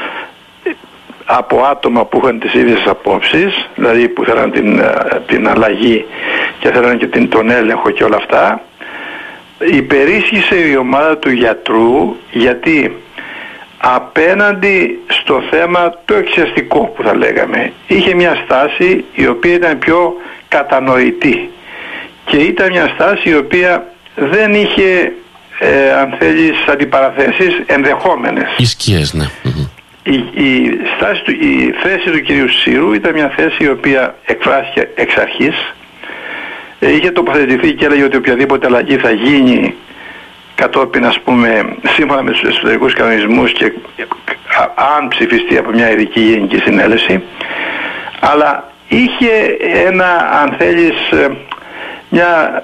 από άτομα που είχαν τις ίδιες απόψεις, δηλαδή που θέλαν την αλλαγή και θέλαν και τον έλεγχο και όλα αυτά, υπερίσχυσε η ομάδα του γιατρού, γιατί απέναντι στο θέμα το εξιαστικό που θα λέγαμε, είχε μια στάση η οποία ήταν πιο κατανοητή και ήταν μια στάση η οποία δεν είχε αν θέλεις αντιπαραθέσεις ενδεχόμενες. Ισκίες, ναι. Η θέση του κυρίου Σύρου ήταν μια θέση η οποία εκφράστηκε εξ αρχής. Είχε τοποθετηθεί και έλεγε ότι οποιαδήποτε αλλαγή θα γίνει κατόπιν, ας πούμε, σύμφωνα με τους εσωτερικούς κανονισμούς και αν ψηφιστεί από μια ειδική γενική συνέλευση, αλλά είχε αν θέλεις, μια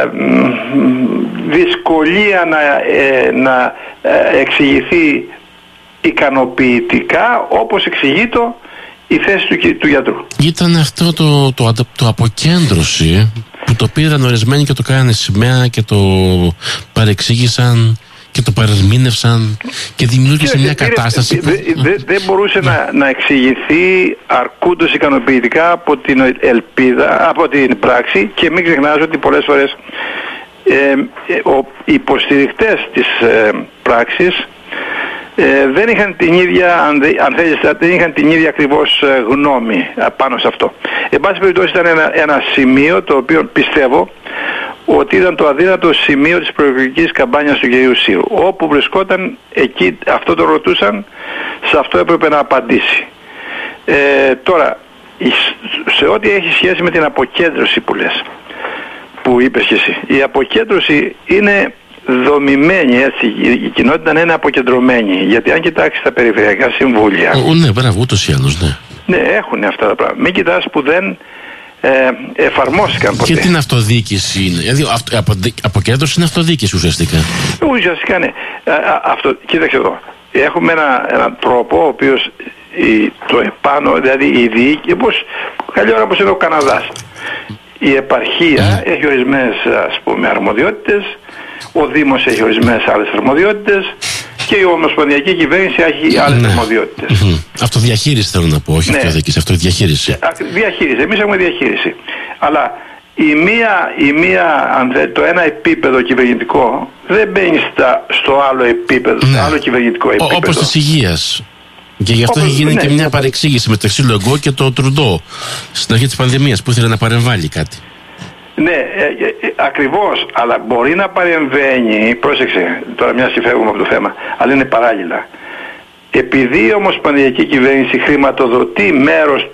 δυσκολία να εξηγηθεί ικανοποιητικά όπως εξηγείται η θέση του γιατρού. Ήταν αυτό το αποκέντρωση που το πήραν ορισμένοι και το κάνανε σημαία και το παρεξήγησαν και το παρερμήνευσαν και δημιούργησε μια κατάσταση. Δεν μπορούσε να εξηγηθεί αρκούντος ικανοποιητικά από την ελπίδα, από την πράξη, και μην ξεχνάς ότι πολλές φορές οι υποστηρικτές της πράξης δεν είχαν την ίδια, αν θέλεις, δεν είχαν την ίδια ακριβώς γνώμη πάνω σε αυτό. Εν πάση περιπτώσει ήταν ένα σημείο το οποίο πιστεύω ότι ήταν το αδύνατο σημείο της προεκλογικής καμπάνιας του κυρίου Σύρου. Όπου βρισκόταν εκεί, αυτό το ρωτούσαν, σε αυτό έπρεπε να απαντήσει. Τώρα, σε ό,τι έχει σχέση με την αποκέντρωση που λες, που είπες και εσύ, η αποκέντρωση είναι δομημένη, έτσι, η κοινότητα είναι αποκεντρωμένη, γιατί αν κοιτάξεις τα περιφερειακά συμβούλια, ναι, μπράβο, ούτως ή άλλως, ναι. Ναι, έχουν αυτά τα πράγματα. Μην κοιτάς που δεν εφαρμόστηκαν ποτέ. Και την αυτοδιοίκηση είναι, δηλαδή αποκέντρωση είναι αυτοδιοίκηση ουσιαστικά. Ουσιαστικά ναι. Κοίταξε εδώ, έχουμε έναν τρόπο ο οποίος το επάνω, δηλαδή η διοίκηση, καλή ώρα όπως είναι ο Καναδάς, η επαρχία έχει ορισμένες, ας πούμε, αρμοδιότητες, ο Δήμος έχει ορισμένες άλλες αρμοδιότητες και η ομοσπονδιακή κυβέρνηση έχει άλλες αρμοδιότητες. Αυτοδιαχείριση θέλω να πω, όχι αυτοδιοίκηση, αυτοδιαχείριση. Διαχείριση, εμείς έχουμε διαχείριση. Αλλά η μία, αν θέλετε, το ένα επίπεδο κυβερνητικό δεν μπαίνει στο άλλο επίπεδο, στο άλλο κυβερνητικό επίπεδο. Όπως της υγείας. Και γι' αυτό έχει γίνει και μια παρεξήγηση μεταξύ Λογκό και το Τρουντό στην αρχή της πανδημίας που ήθελε να παρεμβάλλει κάτι. Ναι, ακριβώς, αλλά μπορεί να παρεμβαίνει, πρόσεξε, τώρα μιας και φεύγουμε από το θέμα, αλλά είναι παράλληλα. Επειδή η ομοσπονδιακή κυβέρνηση χρηματοδοτεί μέρος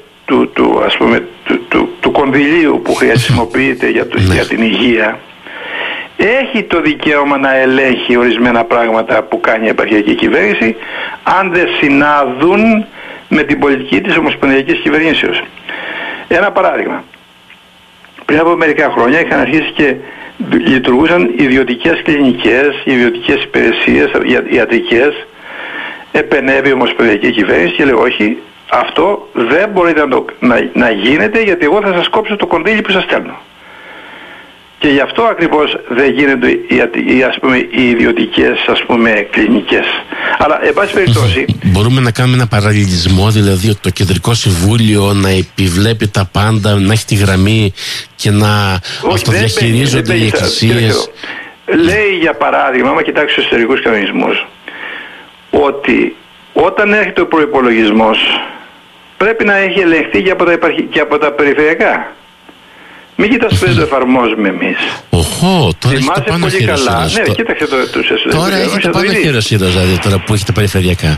του κονδυλίου που χρησιμοποιείται για την υγεία, έχει το δικαίωμα να ελέγχει ορισμένα πράγματα που κάνει η επαρχιακή κυβέρνηση, αν δεν συνάδουν με την πολιτική της ομοσπονδιακής κυβερνήσεως. Ένα παράδειγμα. Πριν από μερικά χρόνια είχαν αρχίσει και λειτουργούσαν ιδιωτικές κλινικές, ιδιωτικές υπηρεσίες, ιατρικές. Επενέβη η ομοσπονδιακή κυβέρνηση και λέει όχι, αυτό δεν μπορείτε να γίνεται, γιατί εγώ θα σας κόψω το κονδύλι που σας στέλνω. Και γι' αυτό ακριβώς δεν γίνονται οι ιδιωτικές, ας πούμε, κλινικές. Αλλά, εν πάση περιπτώσει... Μπορούμε να κάνουμε ένα παραλληλισμό, δηλαδή ότι το Κεντρικό Συμβούλιο να επιβλέπει τα πάντα, να έχει τη γραμμή και να αυτοδιαχειρίζονται οι εκκλησίες. Λέει, για παράδειγμα, άμα κοιτάξει τους εσωτερικούς κανονισμούς, ότι όταν έρχεται ο προϋπολογισμός πρέπει να έχει ελεγχθεί και από τα περιφερειακά. Μην κοιτάς που δεν το εφαρμόζουμε εμείς. Τώρα έχει το πάνω χέρος. Ναι, κοίταξε τους εσωτερικούς. Τώρα έχει το πάνω χέρος, δηλαδή, τώρα που έχει τα περιφερειακά.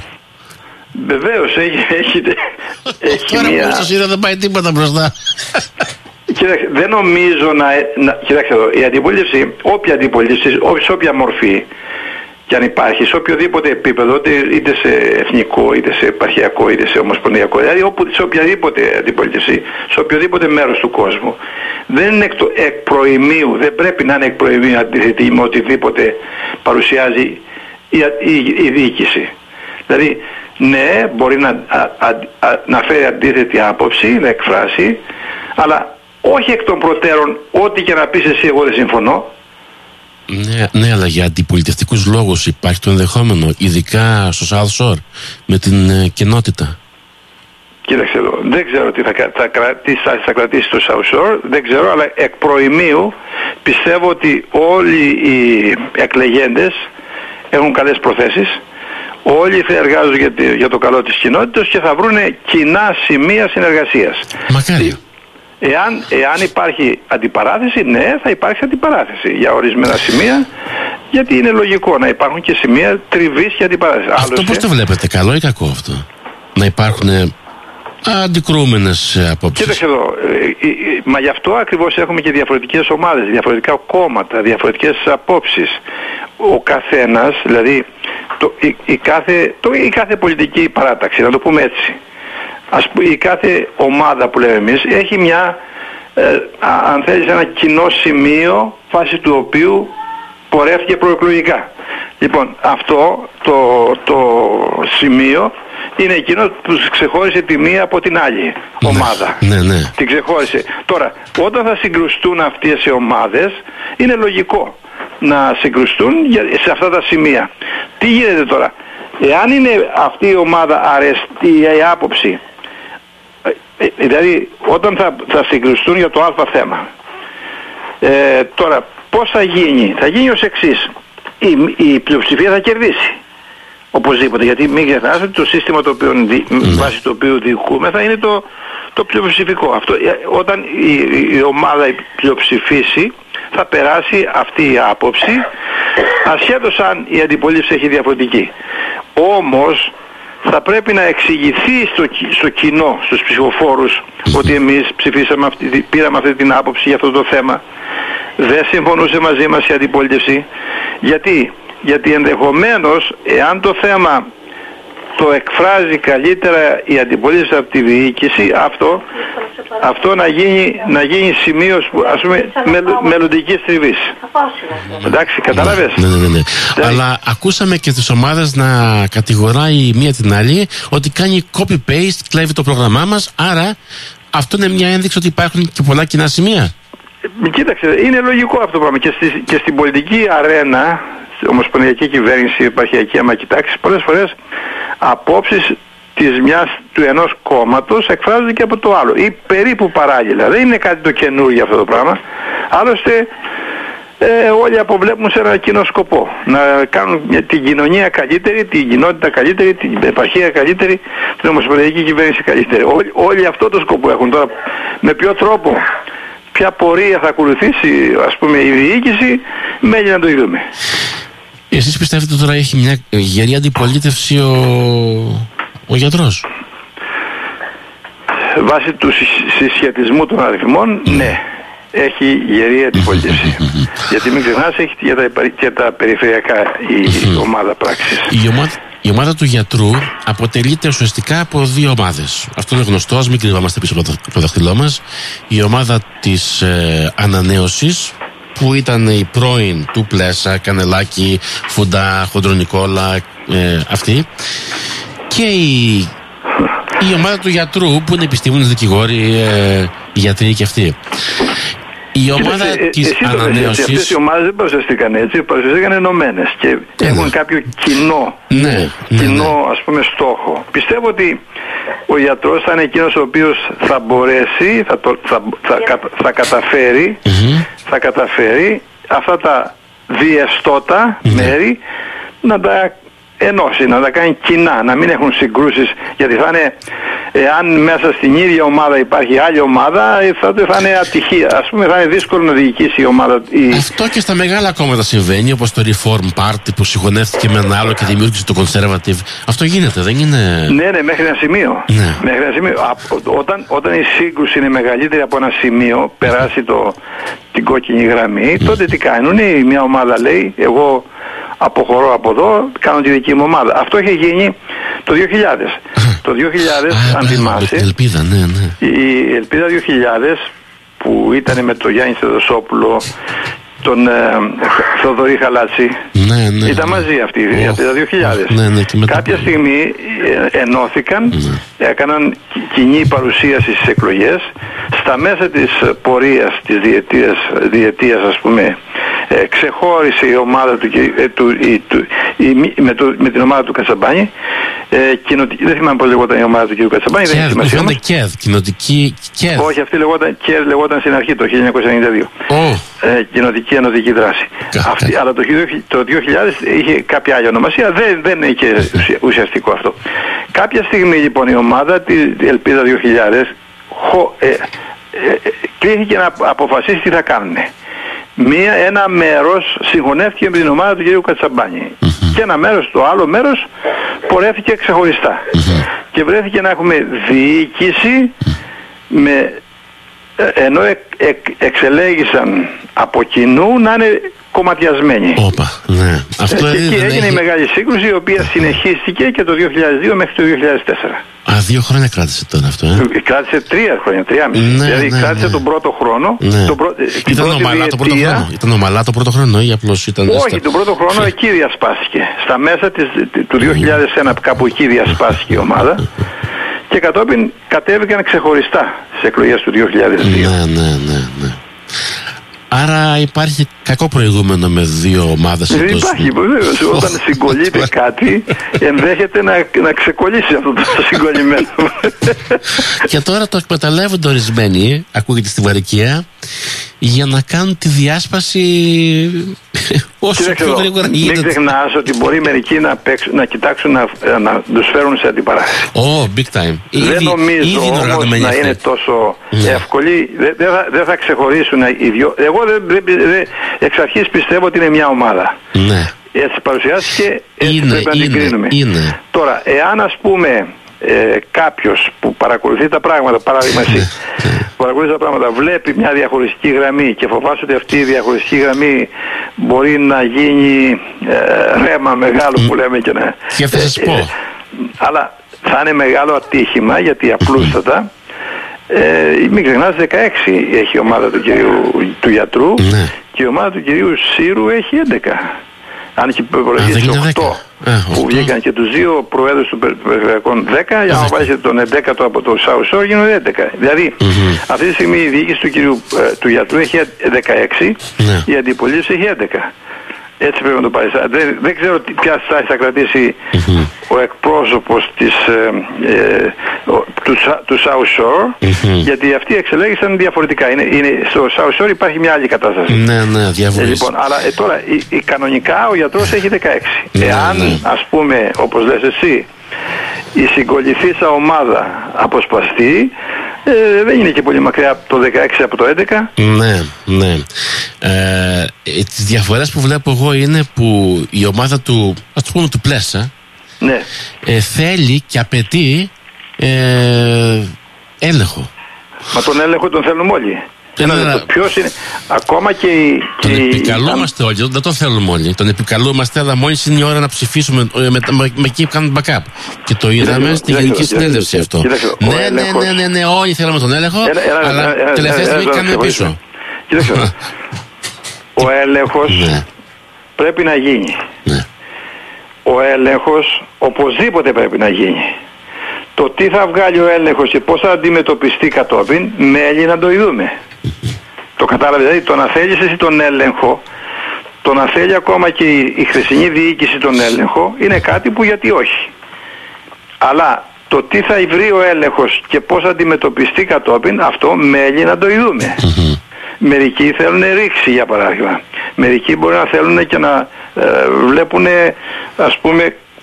Βεβαίως, έχει τώρα που ίσως δεν πάει τίποτα μπροστά. Και Κοίταξε, δεν νομίζω κοιτάξτε εδώ, η αντιπολίτευση, όποια αντιπολίτευση, σε όποια μορφή και αν υπάρχει, σε οποιοδήποτε επίπεδο, είτε σε εθνικό, είτε σε επαρχιακό, είτε σε ομοσπονδιακό, δηλαδή σε οποιαδήποτε αντιπολίτευση, σε οποιοδήποτε μέρος του κόσμου, δεν είναι εκ προημίου, δεν πρέπει να είναι εκ προημίου αντίθετη με οτιδήποτε παρουσιάζει η διοίκηση. Δηλαδή, ναι, μπορεί να φέρει αντίθετη άποψη, να εκφράσει, αλλά όχι εκ των προτέρων, ό,τι και να πεις εσύ, εγώ δεν συμφωνώ. Ναι, αλλά για αντιπολιτευτικούς λόγους υπάρχει το ενδεχόμενο, ειδικά στο South Shore, με την κοινότητα. Κοίταξε εδώ, δεν ξέρω τι θα κρατήσει το South Shore, δεν ξέρω, αλλά εκ προημίου πιστεύω ότι όλοι οι εκλεγέντες έχουν καλές προθέσεις, όλοι θα εργάζονται για το καλό της κοινότητας και θα βρουν κοινά σημεία συνεργασίας. Μακάρι. Εάν υπάρχει αντιπαράθεση, ναι, θα υπάρξει αντιπαράθεση για ορισμένα σημεία, γιατί είναι λογικό να υπάρχουν και σημεία τριβής και αντιπαράθεση. Αυτό πώς το βλέπετε, καλό ή κακό αυτό? Να υπάρχουν αντικρούμενες απόψεις. Κοίταξε εδώ, μα γι' αυτό ακριβώς έχουμε και διαφορετικές ομάδες, διαφορετικά κόμματα, διαφορετικές απόψεις. Ο καθένας, δηλαδή η κάθε πολιτική παράταξη, να το πούμε έτσι, η κάθε ομάδα που λέμε εμείς έχει μια, αν θέλεις, ένα κοινό σημείο βάσει του οποίου πορεύτηκε προεκλογικά. Λοιπόν, αυτό το σημείο είναι εκείνο που ξεχώρισε τη μία από την άλλη ομάδα. Ναι. Την ξεχώρισε. Τώρα, όταν θα συγκρουστούν αυτές οι ομάδες, είναι λογικό να συγκρουστούν σε αυτά τα σημεία. Τι γίνεται τώρα? Εάν είναι αυτή η ομάδα αρεστή η άποψη, δηλαδή όταν θα συγκρουστούν για το α θέμα, τώρα πώς θα γίνει? Θα γίνει ως εξής: η πλειοψηφία θα κερδίσει οπωσδήποτε, γιατί μην ξεχνάς ότι το σύστημα βάσει το οποίο διοικούμε θα είναι το πλειοψηφικό. Αυτό, όταν η ομάδα πλειοψηφίσει, θα περάσει αυτή η άποψη, ασχέτως αν η αντιπολίτευση έχει διαφορετική. Όμως θα πρέπει να εξηγηθεί στο κοινό, στους ψηφοφόρους, ότι εμείς πήραμε αυτή την άποψη για αυτό το θέμα, δεν συμφωνούσε μαζί μας η αντιπολίτευση. Γιατί ενδεχομένως, εάν το θέμα το εκφράζει καλύτερα η αντιπολίτευση από τη διοίκηση, αυτό να γίνει σημείο, ας πούμε, μελλοντικής τριβής. Εντάξει, κατάλαβες? Ναι. Αλλά ακούσαμε και τις ομάδες να κατηγοράει μία την άλλη ότι κάνει copy-paste, κλέβει το πρόγραμμά μας, άρα αυτό είναι μια ένδειξη ότι υπάρχουν και πολλά κοινά σημεία. Κοίταξε, είναι λογικό αυτό το πράγμα και στην πολιτική αρένα, ομοσπονδιακή κυβέρνηση, επαρχιακή, άμα κοιτάξεις, πολλές φορές απόψεις του ενός κόμματος εκφράζονται και από το άλλο ή περίπου παράλληλα. Δεν είναι κάτι το καινούργιο αυτό το πράγμα. Άλλωστε όλοι αποβλέπουν σε ένα κοινό σκοπό, να κάνουν την κοινωνία καλύτερη, την κοινότητα καλύτερη, την επαρχία καλύτερη, την ομοσπονδιακή κυβέρνηση καλύτερη. Όλοι αυτό το σκοπό έχουν. Τώρα με ποιο τρόπο, ποια πορεία θα ακολουθήσει, ας πούμε, η διοίκηση, μένει να το είδουμε. Εσείς πιστεύετε τώρα έχει μια γερή αντιπολίτευση ο γιατρός? Βάσει του συσχετισμού των αριθμών, ναι, έχει γερή αντιπολίτευση. Γιατί μην ξεχνάς, έχει και τα περιφερειακά η ομάδα πράξης. Η ομάδα του γιατρού αποτελείται ουσιαστικά από δύο ομάδες. Αυτό είναι γνωστό, ας μην κρυβόμαστε πίσω από το δάχτυλό μας. Η ομάδα της ανανέωσης, που ήταν η πρώην του Πλέσα, Κανελάκη, Φουντά, Χοντρονικόλα, αυτή, και η ομάδα του γιατρού, που είναι επιστήμονες, δικηγόροι, γιατροί και αυτοί. Η ομάδα της ανανέωσης... Αυτές οι ομάδες δεν παρουσιαστήκαν έτσι, παρουσιαστήκαν ενωμένες και έχουν κάποιο κοινό, ας πούμε, στόχο. Πιστεύω ότι ο γιατρός θα είναι εκείνος ο οποίος θα μπορέσει, θα καταφέρει αυτά τα διεστώτα μέρη να τα ενώσει, να τα κάνει κοινά, να μην έχουν συγκρούσεις, γιατί θα είναι, αν μέσα στην ίδια ομάδα υπάρχει άλλη ομάδα, θα είναι ατυχία. Ας πούμε, θα είναι δύσκολο να διοικήσει η ομάδα. Αυτό και στα μεγάλα κόμματα συμβαίνει, όπως το Reform Party που συγχωνεύτηκε με ένα άλλο και δημιούργησε το Conservative. Αυτό γίνεται, δεν είναι? Ναι, μέχρι ένα σημείο. Ναι. Μέχρι ένα σημείο. Όταν η σύγκρουση είναι μεγαλύτερη από ένα σημείο, περάσει την κόκκινη γραμμή, τότε τι κάνουν? Μια ομάδα λέει, εγώ αποχωρώ από εδώ, κάνω τη δική μου ομάδα. Αυτό είχε γίνει το 2000. Το 2000, αν θυμάσαι, η Ελπίδα, ναι. Η Ελπίδα 2000 που ήταν με τον Γιάννη Θεοδοσόπουλο, τον Θοδωρή Χαλάτση, ναι, ήταν μαζί αυτοί οι 2000. Ναι, κάποια στιγμή ενώθηκαν, έκαναν κοινή παρουσίαση στις εκλογές. Στα μέσα της πορείας της διετίας, ας πούμε, ξεχώρισε η ομάδα με την ομάδα του Κατσαμπάνη. Δεν θυμάμαι πώς λεγόταν η ομάδα του κ. Κατσαμπάνη. Κοινοτική ΚΕΔ. Όχι, αυτή λεγόταν στην αρχή, το 1992. Κοινοτική Ενωτική Δράση. Αλλά το 2000 είχε κάποια άλλη ονομασία, δεν είχε ουσιαστικό αυτό. Κάποια στιγμή λοιπόν η ομάδα, τη Ελπίδα 2000, κλήθηκε να αποφασίσει τι θα κάνουν. Ένα μέρος συγχωνεύτηκε με την ομάδα του κ. Κατσαμπάνη και ένα μέρος, το άλλο μέρος, πορεύτηκε ξεχωριστά και βρέθηκε να έχουμε διοίκηση ενώ εξελέγησαν από κοινού να είναι κομματιασμένοι. Ναι. Και εκεί έγινε η μεγάλη σύγκρουση, η οποία συνεχίστηκε και το 2002 μέχρι το 2004. 2 χρόνια κράτησε τότε αυτό, Κράτησε 3 χρόνια, 3,5. Δηλαδή κράτησε τον πρώτο χρόνο. Ήταν ομαλά το πρώτο χρόνο ή απλώς ήταν? Όχι, τον πρώτο χρόνο εκεί διασπάστηκε. Στα μέσα του 2001 κάπου εκεί διασπάστηκε η ομάδα. Και κατόπιν κατέβηκαν ξεχωριστά στις εκλογές του 2002. Ναι. Άρα υπάρχει κακό προηγούμενο με 2 ομάδες. Δεν υπάρχει, βεβαίως. Όταν συγκολλείται κάτι, ενδέχεται να ξεκολλήσει αυτό το συγκολλημένο. Και τώρα το εκμεταλλεύονται ορισμένοι, ακούγεται στη Βαρικία, για να κάνουν τη διάσπαση όσο πιο γρήγορα γίνεται. Μην ξεχνάς ότι μπορεί μερικοί να κοιτάξουν να τους φέρουν σε αντιπαράθεση. Big time. Δεν νομίζω όμως να είναι τόσο εύκολοι. Δεν θα ξεχωρίσουν οι δυο. Εγώ εξ αρχής πιστεύω ότι είναι μια ομάδα. Ναι. Έτσι παρουσιάστηκε, έτσι πρέπει να την κρίνουμε. Τώρα, εάν ας πούμε κάποιος που παρακολουθεί τα πράγματα, παράδειγμα εσύ, παρακολουθεί τα πράγματα, βλέπει μια διαχωριστική γραμμή και φοβάσαι ότι αυτή η διαχωριστική γραμμή μπορεί να γίνει ρέμα μεγάλο που λέμε και να... Και θα σας πω. Αλλά θα είναι μεγάλο ατύχημα, γιατί απλούστατα μην ξεχνάς, 16 έχει η ομάδα του γιατρού και η ομάδα του κυρίου Σύρου έχει 11. Αν και υπολογίσει 8 που βγήκαν και τους 2 προέδρους των περιφερειακών 10, για να βάλεις τον 11ο από το South Shore γίνονται 11. Δηλαδή αυτή τη στιγμή η διοίκηση του γιατρού έχει 16, η αντιπολίτευση έχει 11. Έτσι πρέπει να το πάρεις. Δεν ξέρω ποια στάση θα κρατήσει ο εκπρόσωπος του South Shore, γιατί αυτοί εξελέγησαν διαφορετικά. Στο South Shore υπάρχει μια άλλη κατάσταση. Ναι, διαβολής. Λοιπόν, αλλά τώρα κανονικά ο γιατρός έχει 16. Εάν, ας πούμε, όπως λες εσύ, η συγκολληθήσα ομάδα αποσπαστεί, δεν είναι και πολύ μακριά το 16 από το 11. Ναι. Τις διαφορές που βλέπω εγώ είναι που η ομάδα του, ας το πούμε, του Πλέσσα, θέλει και απαιτεί έλεγχο. Μα τον έλεγχο τον θέλουμε όλοι. Ποιος είναι, ακόμα και τον επικαλούμαστε όλοι, δεν τον θέλουμε όλοι. Τον επικαλούμαστε, αλλά μόλις είναι η ώρα να ψηφίσουμε, με εκεί κάνουν backup. Και το είδαμε στη Γενική Συνέλευση αυτό. Ναι, όλοι θέλαμε τον έλεγχο, αλλά τελευταία στιγμή κάνουμε πίσω. Κοίταξε, ο έλεγχος πρέπει να γίνει. Ο έλεγχος οπωσδήποτε πρέπει να γίνει. Το τι θα βγάλει ο έλεγχος και πώς θα αντιμετωπιστεί κατόπιν, μέλη να το ειδούμε. Το κατάλαβε, δηλαδή το να θέλεις εσύ τον έλεγχο, το να θέλει ακόμα και η χρησινή διοίκηση τον έλεγχο, είναι κάτι που γιατί όχι. Αλλά το τι θα βρει ο έλεγχος και πώς θα αντιμετωπιστεί κατόπιν, αυτό μέλη να το ειδούμε. Μερικοί θέλουν ρήξη, για παράδειγμα. Μερικοί μπορεί να θέλουν και να βλέπουν, ας πούμε,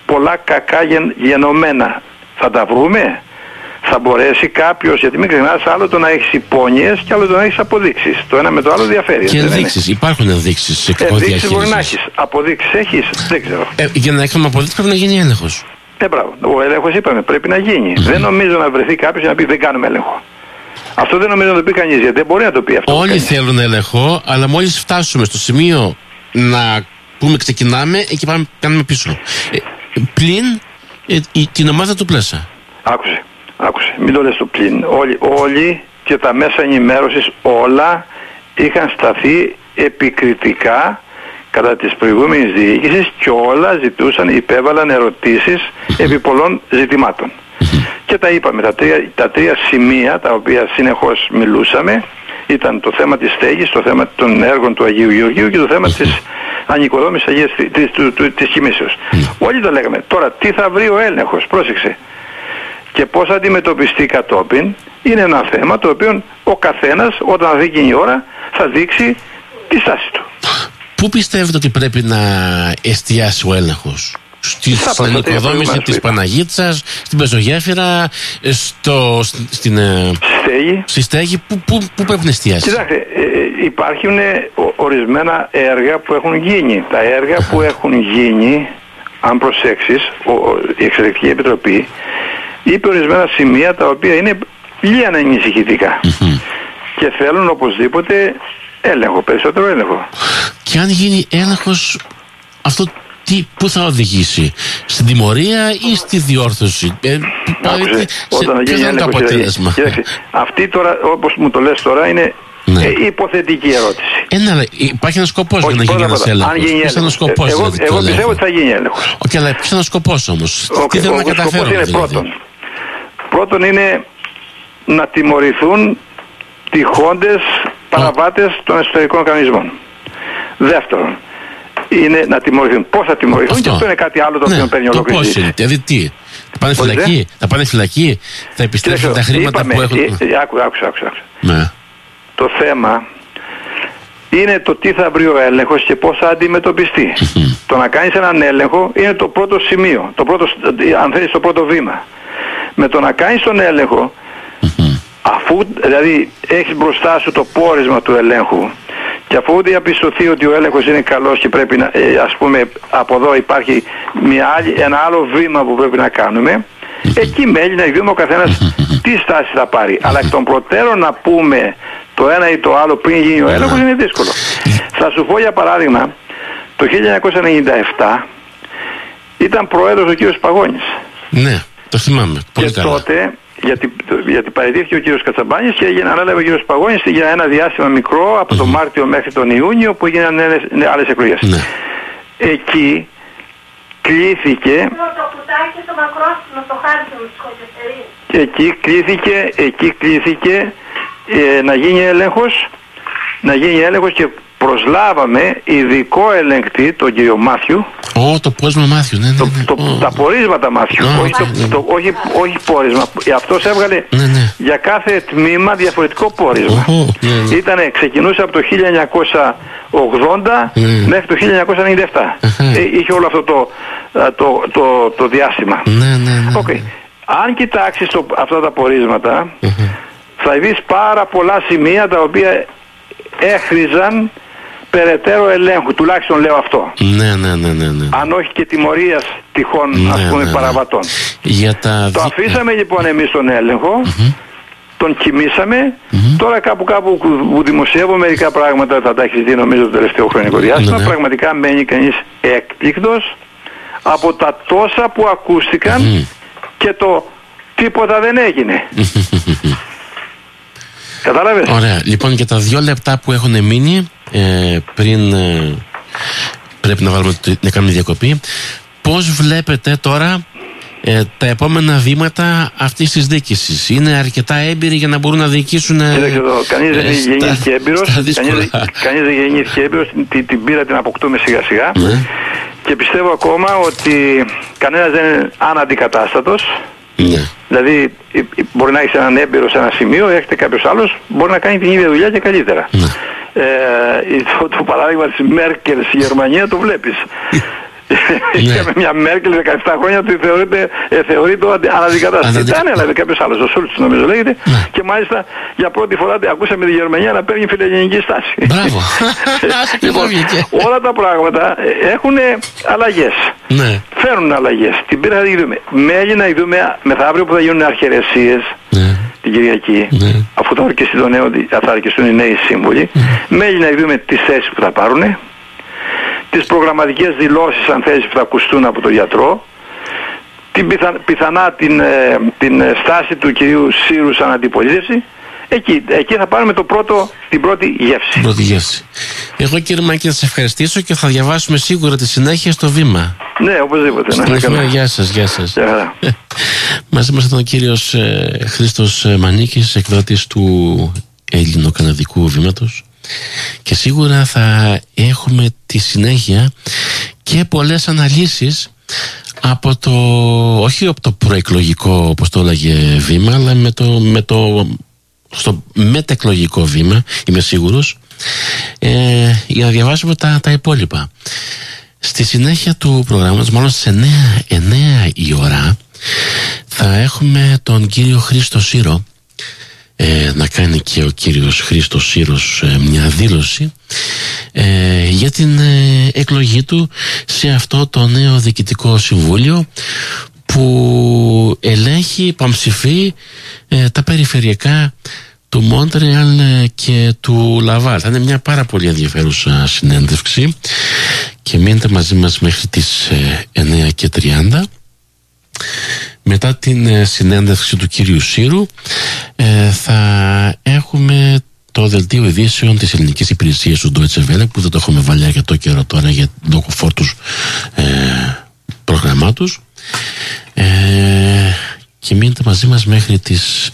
πολλά κακά γενομένα. Θα τα βρούμε? Θα μπορέσει κάποιος, γιατί μην ξεχνάς, άλλο το να έχεις υπόνοιες και άλλο το να έχεις αποδείξεις. Το ένα με το άλλο διαφέρει. Και ενδείξεις, υπάρχουν ενδείξεις. Ενδείξεις μπορεί να έχεις. Αποδείξεις έχεις, δεν ξέρω. Για να έχουμε αποδείξεις πρέπει να γίνει έλεγχος. Μπράβο. Ο έλεγχος είπαμε πρέπει να γίνει. Δεν νομίζω να βρεθεί κάποιος να πει δεν κάνουμε έλεγχο. Αυτό δεν νομίζω να το πει κανείς, γιατί δεν μπορεί να το πει αυτό. Όλοι θέλουν έλεγχο, αλλά μόλις φτάσουμε στο σημείο να πούμε ξεκινάμε, εκεί πάμε, κάνουμε πίσω. Πλην την ομάδα του Πλέσα. Άκουσε, μην το λες το πλην. Όλοι και τα μέσα ενημέρωσης όλα είχαν σταθεί επικριτικά κατά της προηγούμενης διοίκησης και όλα υπέβαλαν ερωτήσεις επί πολλών ζητημάτων. Και τα είπαμε, τα τρία σημεία τα οποία συνεχώς μιλούσαμε ήταν το θέμα της στέγης, το θέμα των έργων του Αγίου Γεωργίου και το θέμα της ανοικοδόμησης της Κοιμήσεως. Όλοι το λέγαμε. Τώρα τι θα βρει ο έλεγχος, πρόσεξε, και πώς θα αντιμετωπιστεί κατόπιν είναι ένα θέμα το οποίο ο καθένας όταν θα δει εκείνη η ώρα θα δείξει τη στάση του. Πού πιστεύετε ότι πρέπει να εστιάσει ο έλεγχος? Στην ανοικοδόμηση της Παναγίτσας, στην πεζογέφυρα, στη στέγη, πού πρέπει να εστιάσει? Κοιτάξτε, υπάρχουν ορισμένα έργα που έχουν γίνει. Τα έργα που έχουν γίνει, αν προσέξεις, η Εξελεκτική Επιτροπή είπε ορισμένα σημεία τα οποία είναι λίγα ανησυχητικά και θέλουν οπωσδήποτε έλεγχο, περισσότερο έλεγχο. Και αν γίνει έλεγχος, αυτό πού θα οδηγήσει? Στην τιμωρία ή στη διόρθωση? Ποιο θα είναι το αποτέλεσμα? Κοίταξε, αυτή τώρα, όπως μου το λες τώρα, είναι υποθετική ερώτηση. Αλλά υπάρχει ένας σκοπός για να γίνει ένας έλεγχος. Εγώ πιστεύω ότι θα γίνει έλεγχος. Αλλά ποιος είναι ο σκοπός όμως? Τι θέλουν να καταφέρουν? Πρώτον είναι να τιμωρηθούν τυχόντες παραβάτες των εσωτερικών κανονισμών. Δεύτερον, είναι να τιμωρηθούν. Πώς θα τιμωρηθούν? Και αυτό είναι κάτι άλλο το οποίο παίρνει ολόκληρη συζήτηση. Δηλαδή τι? Θα πάνε φυλακή? Θα επιστρέφουν τα χρήματα που έχουν? Άκουσα. Το θέμα είναι το τι θα βρει ο έλεγχος και πώς θα αντιμετωπιστεί. Το να κάνεις έναν έλεγχο είναι το πρώτο σημείο, αν θέλεις το πρώτο βήμα. Με το να κάνεις τον έλεγχο, αφού δηλαδή έχεις μπροστά σου το πόρισμα του ελέγχου και αφού διαπιστωθεί ότι ο έλεγχος είναι καλός και πρέπει να, ας πούμε, από εδώ υπάρχει ένα άλλο βήμα που πρέπει να κάνουμε, εκεί μένει να δούμε ο καθένας τι στάση θα πάρει. Αλλά εκ των προτέρων να πούμε το ένα ή το άλλο πριν γίνει ο έλεγχος είναι δύσκολο. Θα σου πω για παράδειγμα, το 1997 ήταν πρόεδρος ο κύριος Παγώνης. Ναι, το θυμάμαι πολύ και καλά. τότε, γιατί παραιτήθηκε ο κύριος Κατσαμπάνης και ανέλαβε ο κύριος Παγώνης για ένα διάστημα μικρό από τον Μάρτιο μέχρι τον Ιούνιο που έγιναν άλλες εκλογές. Ναι. Εκεί κλήθηκε να γίνει έλεγχος και προσλάβαμε ειδικό ελεγκτή, τον κύριο Μάθιου. Το πόρισμα Μάθιου, ναι. Τα πορίσματα Μάθιου, όχι πόρισμα. Αυτός έβγαλε για κάθε τμήμα διαφορετικό πόρισμα. Ξεκινούσε από το 1980 μέχρι το 1997. Είχε όλο αυτό το διάστημα. Αν κοιτάξεις αυτά τα πορίσματα, θα δεις πάρα πολλά σημεία τα οποία έχριζαν περαιτέρω ελέγχου, τουλάχιστον λέω αυτό. Ναι. Αν όχι και τιμωρίας τυχόν, ας πούμε, παραβατών. Το αφήσαμε λοιπόν εμείς τον έλεγχο, τον κοιμήσαμε. Τώρα κάπου που δημοσιεύω μερικά πράγματα, θα τα έχεις δει νομίζω το τελευταίο χρονικό διάστημα, πραγματικά μένει κανείς έκπληκτος από τα τόσα που ακούστηκαν και το τίποτα δεν έγινε. Κατάλαβες? Ωραία. Λοιπόν, και τα 2 λεπτά που έχουν μείνει πριν πρέπει να κάνουμε διακοπή, πώς βλέπετε τώρα τα επόμενα βήματα αυτής της διοίκησης? Είναι αρκετά έμπειροι για να μπορούν να διοικήσουν? Κανείς δεν γεννήθηκε έμπειρος. Την πείρα την αποκτούμε σιγά σιγά. Και πιστεύω ακόμα ότι κανένας δεν είναι αναντικατάστατος. Δηλαδή μπορεί να έχεις έναν έμπειρο σε ένα σημείο, έχετε κάποιος άλλος, μπορεί να κάνει την ίδια δουλειά και καλύτερα. Το παράδειγμα της Μέρκελ στη Γερμανία το βλέπεις. Είχαμε μια Μέρκελ 17 χρόνια ότι θεωρείται αναδικατάσταση. Ήταν, αλλά κάποιος άλλος, ο Σούλτς νομίζω λέγεται, και μάλιστα για πρώτη φορά ακούσαμε τη Γερμανία να παίρνει φιλελληνική στάση. Μπράβο. Λοιπόν, όλα τα πράγματα έχουν αλλαγές. Ναι. Φέρνουν αλλαγές. Την πήρα να τη δούμε. Με Έλληνα να δούμε μεθαύριο που θα γίνουν αρχαιρεσίες. Ναι. Την Κυριακή, αφού θα ορκιστούν οι νέοι σύμβουλοι, μένει να δούμε τις θέσεις που θα πάρουν, τις προγραμματικές δηλώσεις αν θέσεις που θα ακουστούν από τον γιατρό, πιθανά την στάση του κυρίου Σύρου σαν αντιπολίτευση. Εκεί θα πάρουμε την πρώτη γεύση. Εγώ, κύριε Μάκη, θα σας ευχαριστήσω και θα διαβάσουμε σίγουρα τη συνέχεια στο Βήμα. Ναι, οπωσδήποτε. Γεια σας. Μαζί μας ήταν ο κύριος Χρήστος Μανίκης, εκδότης του Ελληνοκαναδικού Βήματος, και σίγουρα θα έχουμε τη συνέχεια και πολλές αναλύσεις από όχι από το προεκλογικό, όπως το έλεγε, Βήμα, αλλά στο μετεκλογικό Βήμα, είμαι σίγουρος, για να διαβάσουμε τα υπόλοιπα. Στη συνέχεια του προγράμματος, μάλλον σε 9 η ώρα, θα έχουμε τον κύριο Χρήστο Σύρο, να κάνει και ο κύριος Χρήστος Σύρος μια δήλωση για την εκλογή του σε αυτό το νέο διοικητικό συμβούλιο που ελέγχει, παμψηφεί τα περιφερειακά του Μόντρεαλ και του Λαβάλ. Θα είναι μια πάρα πολύ ενδιαφέρουσα συνέντευξη και μείνετε μαζί μας μέχρι τις 9:30. Μετά την συνέντευξη του κύριου Σύρου θα έχουμε το δελτίο ειδήσεων της ελληνικής υπηρεσίας του Deutsche Welle, που δεν το έχουμε βάλει αρκετό καιρό τώρα για λόγω φόρτους προγραμμάτους, και μείνετε μαζί μας μέχρι τις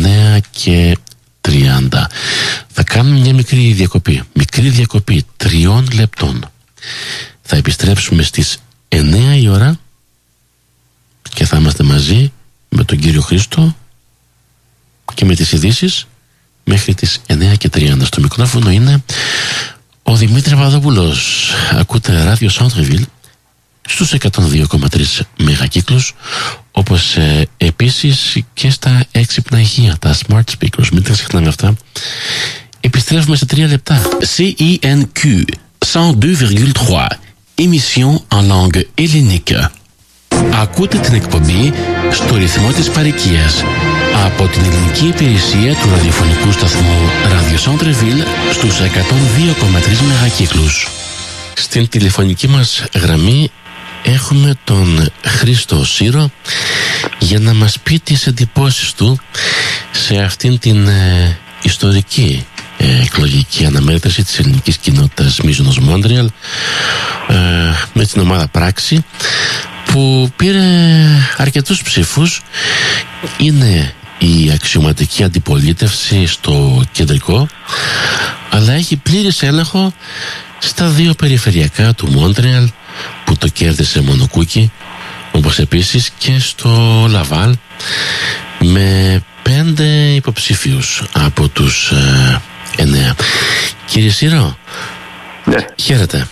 9:30. Θα κάνουμε μια μικρή διακοπή 3 λεπτών. Θα επιστρέψουμε στις 9 η ώρα και θα είμαστε μαζί με τον κύριο Χρήστο και με τις ειδήσεις μέχρι τις 9:30. Στο μικρόφωνο είναι ο Δημήτρης Παπαδόπουλος. Ακούτε ράδιο Centre-Ville στους 102,3 μεγακύκλους, όπως επίσης και στα έξυπνα ηχεία, τα smart speakers. Μην τα ξεχνάμε αυτά. Επιστρέφουμε σε 3 λεπτά. CINQ 102,3 émission en langue hellénique. Ακούτε την εκπομπή στο ρυθμό της παροικίας από την ελληνική υπηρεσία του ραδιοφωνικού σταθμού Radio Centre-Ville στους 102,3 μεγακύκλους. Στην τηλεφωνική μας γραμμή έχουμε τον Χρήστο Σύρο για να μας πει τις εντυπώσεις του σε αυτήν την ιστορική εκλογική αναμέτρηση της ελληνικής κοινότητας Μίζωνος Μόντρεαλ με την ομάδα Πράξη, που πήρε αρκετούς ψήφους. Είναι η αξιωματική αντιπολίτευση στο κεντρικό, αλλά έχει πλήρης έλεγχο στα 2 περιφερειακά του Μόντρεαλ που το κέρδισε μονοκούκι, όπως επίσης και στο Λαβάλ με 5 υποψήφιους από τους 9. Κύριε Σύρο, ναι. Χαίρετε.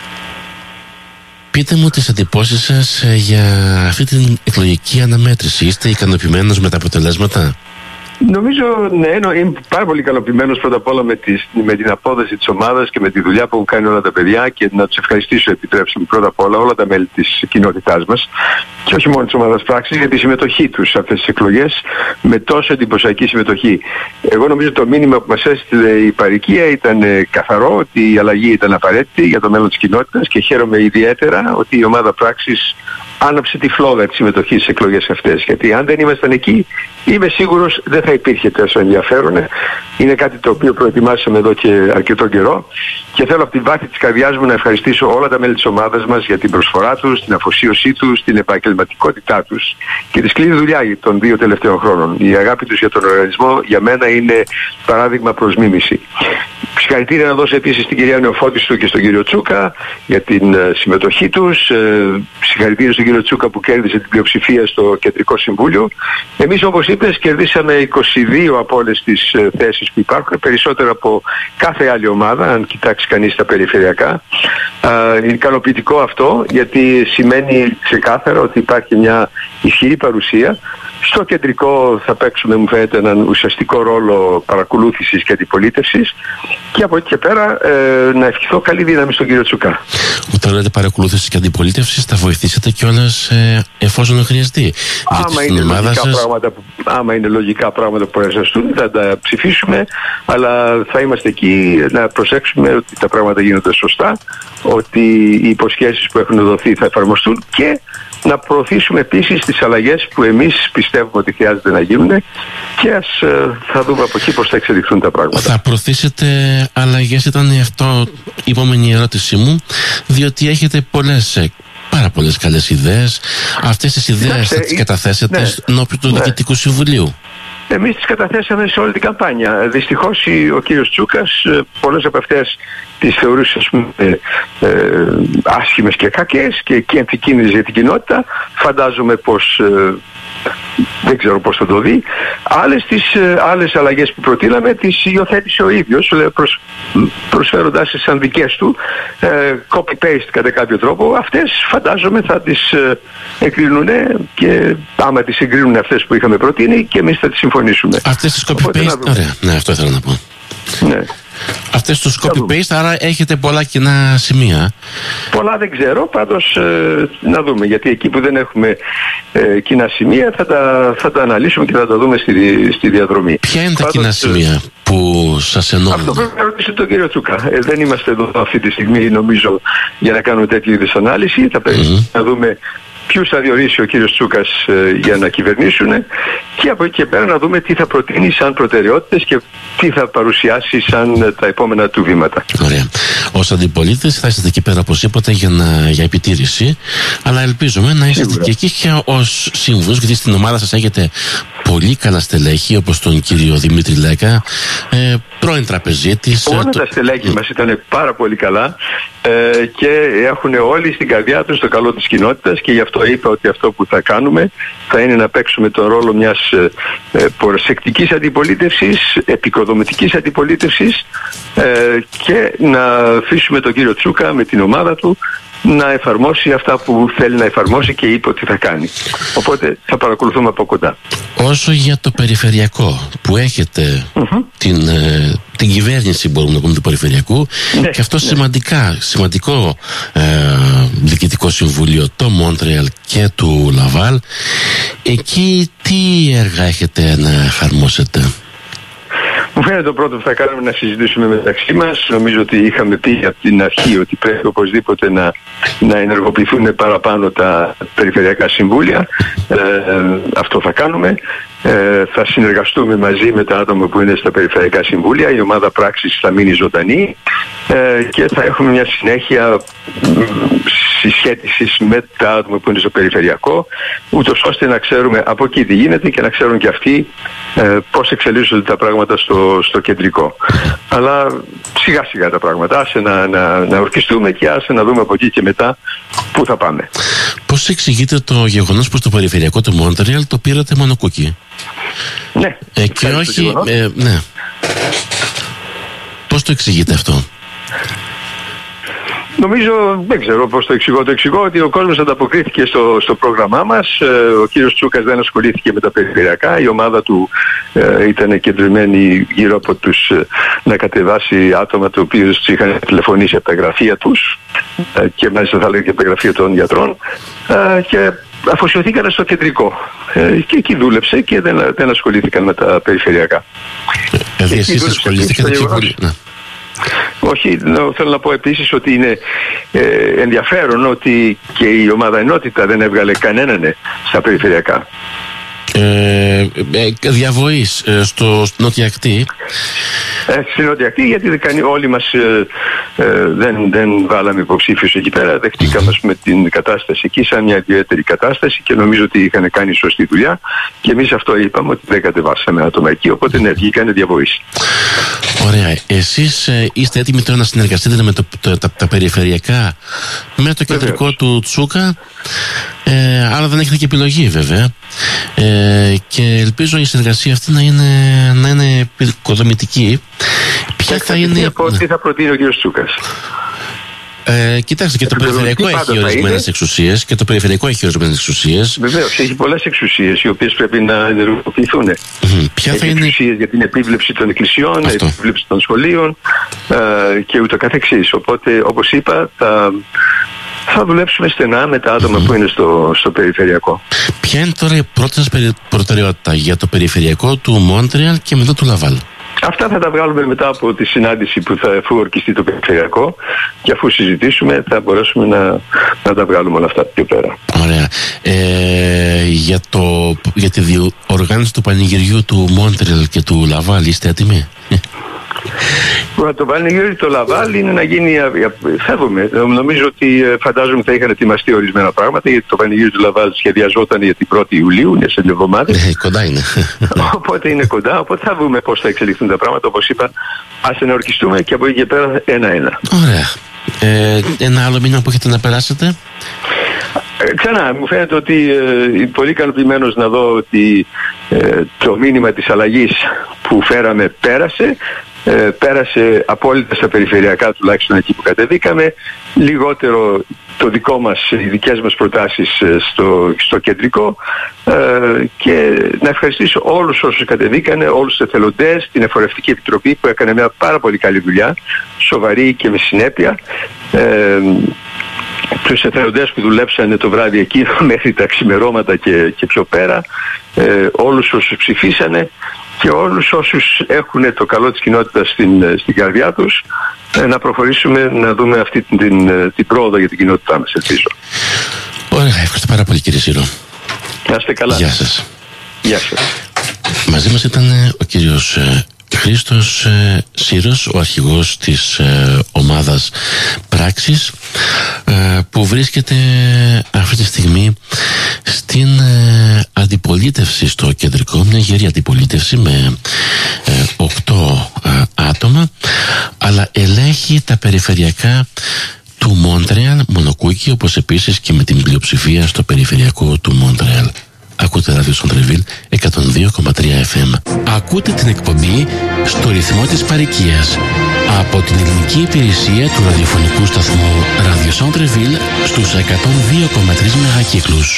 Πείτε μου τις εντυπώσεις σας για αυτή την εκλογική αναμέτρηση. Είστε ικανοποιημένος με τα αποτελέσματα? Νομίζω, ναι, είμαι πάρα πολύ ικανοποιημένος πρώτα απ' όλα με την απόδοση της ομάδας και με τη δουλειά που έχουν κάνει όλα τα παιδιά, και να τους ευχαριστήσω, επιτρέψτε μου, πρώτα απ' όλα τα μέλη της κοινότητάς μας και όχι μόνο της ομάδας Πράξης, για τη συμμετοχή τους σε αυτές τις εκλογές, με τόσο εντυπωσιακή συμμετοχή. Εγώ νομίζω το μήνυμα που μας έστειλε η παροικία ήταν καθαρό, ότι η αλλαγή ήταν απαραίτητη για το μέλλον της κοινότητας, και χαίρομαι ιδιαίτερα ότι η ομάδα Πράξης άναψε τη φλόγα της συμμετοχής στις εκλογές αυτές. Γιατί αν δεν ήμασταν εκεί, είμαι σίγουρος δεν θα υπήρχε τόσο ενδιαφέρον. Είναι κάτι το οποίο προετοιμάσαμε εδώ και αρκετό καιρό, και θέλω από την βάθη της καρδιάς μου να ευχαριστήσω όλα τα μέλη της ομάδας μας για την προσφορά τους, την αφοσίωσή τους, την επαγγελματικότητά τους και τη σκληρή δουλειά των 2 τελευταίων χρόνων. Η αγάπη τους για τον οργανισμό για μένα είναι παράδειγμα προς μίμηση. Συγχαρητήρια να δώσω επίσης στην κυρία Νεοφώτιστου και στον κύριο Τσούκα για την συμμετοχή τους. Συγχαρητήρια στον κύριο Τσούκα που κέρδισε την πλειοψηφία στο Κεντρικό Συμβούλιο. Εμείς, όπως είπες, κερδίσαμε 22 22 από όλες τις θέσεις που υπάρχουν, περισσότερο από κάθε άλλη ομάδα, αν κοιτάξει κανείς τα περιφερειακά. Είναι ικανοποιητικό αυτό, γιατί σημαίνει ξεκάθαρα ότι υπάρχει μια ισχυρή παρουσία. Στο κεντρικό θα παίξουμε, μου φαίνεται, έναν ουσιαστικό ρόλο παρακολούθησης και αντιπολίτευσης, και από εκεί και πέρα να ευχηθώ καλή δύναμη στον κύριο Τσούκα. Όταν λέτε παρακολούθηση και αντιπολίτευση, θα βοηθήσετε κιόλας εφόσον χρειαστεί. Άμα είναι λογικά πράγματα που προεσαστούν, θα τα ψηφίσουμε, αλλά θα είμαστε εκεί να προσέξουμε ότι τα πράγματα γίνονται σωστά, ότι οι υποσχέσεις που έχουν δοθεί θα εφαρμοστούν, και να προωθήσουμε επίσης τις αλλαγές που εμείς πιστεύουμε ότι χρειάζεται να γίνουν, και θα δούμε από εκεί πώς θα εξελιχθούν τα πράγματα. Θα προωθήσετε αλλαγές, ήταν αυτό η επόμενη ερώτησή μου, διότι έχετε πάρα πολλές καλές ιδέες. Αυτές τις ιδέες θα τις καταθέσετε ενώπιον του Διοικητικού Συμβουλίου? Εμείς τις καταθέσαμε σε όλη την καμπάνια. Δυστυχώς ο κύριος Τσούκας πολλές από αυτές τις θεωρούσε, ας πούμε, άσχημες και κακές και επικίνδυνες για την κοινότητα. Φαντάζομαι πως δεν ξέρω πώς θα το δει. Άλλες αλλαγές που προτείναμε τις υιοθέτησε ο ίδιος, προσφέροντάς τις σαν δικές του, copy-paste κατά κάποιο τρόπο. Αυτές φαντάζομαι θα τις εγκρίνουν, και άμα τις εγκρίνουν αυτές που είχαμε προτείνει, και εμείς θα τις συμφωνήσουμε. Αυτές τις copy-paste, ωραία, ναι, αυτό ήθελα να πω. Ναι. Αυτές τους copy-paste, άρα έχετε πολλά κοινά σημεία. Πολλά δεν ξέρω, πάντως να δούμε, γιατί εκεί που δεν έχουμε κοινά σημεία θα τα αναλύσουμε και θα τα δούμε στη διαδρομή. Ποια είναι τα κοινά σημεία που σας ενώνουν? Αυτό πρέπει να ρωτήσετε τον κύριο Τσούκα. Δεν είμαστε εδώ αυτή τη στιγμή, νομίζω, για να κάνουμε τέτοιου είδους ανάλυση. Θα πρέπει να δούμε ποιους θα διορίσει ο κύριος Τσούκας για να κυβερνήσουν, και από εκεί και πέρα να δούμε τι θα προτείνει σαν προτεραιότητες και τι θα παρουσιάσει σαν τα επόμενα του βήματα. Ωραία. Ως αντιπολίτες θα είστε εκεί πέρα, όπως είπατε, για επιτήρηση, αλλά ελπίζουμε να είστε και εκεί και ως σύμβουλος, γιατί στην ομάδα σας έχετε πολύ καλά στελέχη, όπως τον κύριο Δημήτρη Λέκα, πρώην τραπεζίτης. Όλα τα στελέχη μας ήταν πάρα πολύ καλά, και έχουν όλοι στην καρδιά τους το καλό της κοινότητας, και γι' αυτό είπα ότι αυτό που θα κάνουμε θα είναι να παίξουμε τον ρόλο μιας προσεκτικής αντιπολίτευσης, επικοδομητικής αντιπολίτευσης, και να αφήσουμε τον κύριο Τσούκα με την ομάδα του να εφαρμόσει αυτά που θέλει να εφαρμόσει και είπε ότι θα κάνει. Οπότε θα παρακολουθούμε από κοντά. Όσο για το περιφερειακό που έχετε, την κυβέρνηση, μπορούμε να πούμε, του περιφερειακού, και αυτό σημαντικό διοικητικό συμβούλιο, το Μόντρεαλ και του Λαβάλ, εκεί τι έργα έχετε να εφαρμόσετε? Μου φαίνεται το πρώτο που θα κάνουμε να συζητήσουμε μεταξύ μας. Νομίζω ότι είχαμε πει από την αρχή ότι πρέπει οπωσδήποτε να ενεργοποιηθούν παραπάνω τα περιφερειακά συμβούλια. Αυτό θα κάνουμε. Θα συνεργαστούμε μαζί με τα άτομα που είναι στα περιφερειακά συμβούλια. Η ομάδα πράξης θα μείνει ζωντανή, και θα έχουμε μια συνέχεια συσχέτισης με τα άτομα που είναι στο περιφερειακό, ούτως ώστε να ξέρουμε από εκεί τι γίνεται και να ξέρουν και αυτοί πώς εξελίσσονται τα πράγματα στο κεντρικό. Αλλά σιγά σιγά τα πράγματα, άσε να ορκιστούμε και άσε να δούμε από εκεί και μετά πού θα πάμε. Πώς εξηγείτε το γεγονός που στο περιφερειακό του Μόντρεαλ το πήρατε μονοκούκι? Ναι. Και όχι, ναι. Πώς το εξηγείτε αυτό? Νομίζω, δεν ξέρω πώς το εξηγώ. Το εξηγώ ότι ο κόσμος ανταποκρίθηκε στο πρόγραμμά μας. Ο κύριος Τσούκας δεν ασχολήθηκε με τα περιφερειακά. Η ομάδα του ήταν κεντρωμένη γύρω από τους να κατεβάσει άτομα του οποίους τους είχαν τηλεφωνήσει από τα γραφεία τους, και μάλιστα θα λέγω και από τα γραφεία των γιατρών, και αφοσιωθήκαν στο κεντρικό. Και εκεί δούλεψε και δεν ασχολήθηκαν με τα περιφερειακά. Δηλαδή εσείς ασχολήθηκατε και πολύ. Όχι, θέλω να πω επίσης ότι είναι ενδιαφέρον ότι και η ομάδα Ενότητα δεν έβγαλε κανέναν στα περιφερειακά. Διαβοής στο Νότια Ακτή. Στην Νότια Ακτή, γιατί όλοι μας δεν βάλαμε υποψήφιους εκεί πέρα. Δεχτήκαμε με την κατάσταση εκεί σαν μια ιδιαίτερη κατάσταση, και νομίζω ότι είχαν κάνει σωστή δουλειά, και εμείς αυτό είπαμε ότι δεν κατεβάσαμε άτομα εκεί, οπότε ναι, βγήκανε διαβοής. Ωραία. Εσείς είστε έτοιμοι τώρα να συνεργαστείτε με τα περιφερειακά, με το κεντρικό του Τσούκα, αλλά δεν έχετε και επιλογή βέβαια. και ελπίζω η συνεργασία αυτή να είναι επικοδομητική. Ποια θα είναι... Τι θα προτείνει ο κ. Τσούκας. Κοιτάξτε, και το περιφερειακό έχει ορισμένες εξουσίες. Και το περιφερειακό έχει ορισμένες εξουσίες. Βεβαίως, έχει πολλές εξουσίες οι οποίες πρέπει να ενεργοποιηθούν. Ποια θα είναι... εξουσίες για την επίβλεψη των εκκλησιών, επίβλεψη των σχολείων και ούτω καθεξής. Οπότε, όπως είπα, θα δουλέψουμε στενά με τα άτομα που είναι στο περιφερειακό. Ποια είναι τώρα η πρώτη σας προτεραιότητα για το περιφερειακό του Μόντρεαλ και μετά του Λαβάλ? Αυτά θα τα βγάλουμε μετά από τη συνάντηση που θα ορκιστεί το περιφερειακό, και αφού συζητήσουμε θα μπορέσουμε να τα βγάλουμε όλα αυτά πιο πέρα. Ωραία. Για τη διοργάνωση του πανηγυριού του Μόντρεαλ και του Λαβάλ είστε έτοιμοι? Το πανηγύρι το Λαβάλ είναι να γίνει. Φεύγουμε. Νομίζω ότι φαντάζομαι θα είχαν ετοιμαστεί ορισμένα πράγματα, γιατί το πανηγύρι του Λαβάλ σχεδιαζόταν για την 1η Ιουλίου, είναι σε 2 εβδομάδες. Κοντά είναι. Οπότε είναι κοντά, οπότε θα δούμε πώς θα εξελιχθούν τα πράγματα. Όπως είπα, ας ενορκιστούμε και από εκεί και πέρα ένα-ένα. Ωραία. Ένα άλλο μήνυμα που έχετε να περάσετε? Ξανά, μου φαίνεται ότι πολύ ικανοποιημένος να δω ότι το μήνυμα της αλλαγής που φέραμε πέρασε απόλυτα στα περιφερειακά, τουλάχιστον εκεί που κατεβήκαμε, λιγότερο το δικό μας, οι δικές μας προτάσεις στο κεντρικό, και να ευχαριστήσω όλους όσους κατεβήκανε, όλους τους εθελοντές, την Εφορευτική Επιτροπή που έκανε μια πάρα πολύ καλή δουλειά, σοβαρή και με συνέπεια, τους εθελοντές που δουλέψανε το βράδυ εκεί μέχρι τα ξημερώματα και πιο πέρα, όλους όσους ψηφίσανε και όλους όσους έχουν το καλό της κοινότητας στην καρδιά τους, να προχωρήσουμε να δούμε αυτή την πρόοδο για την κοινότητά μας, ελπίζω. Ωραία, ευχαριστώ πάρα πολύ κύριε Σύρο. Να είστε καλά. Γεια σας. Γεια σας. Μαζί μας ήταν ο κύριος Χρήστος Σύρος, ο αρχηγός της ομάδας Πράξης, που βρίσκεται αυτή τη στιγμή στην αντιπολίτευση στο κεντρικό, μια γερή αντιπολίτευση με 8 άτομα, αλλά ελέγχει τα περιφερειακά του Μόντρεαλ, Μονοκούκι, όπως επίσης και με την πλειοψηφία στο περιφερειακό του Μόντρεαλ. Ακούτε ράδιο Σοντρεβίλ 102,3 FM. Ακούτε την εκπομπή στο ρυθμό της παροικίας από την ελληνική υπηρεσία του ραδιοφωνικού σταθμού ράδιο Σοντρεβίλ στους 102,3 μεγακύκλους.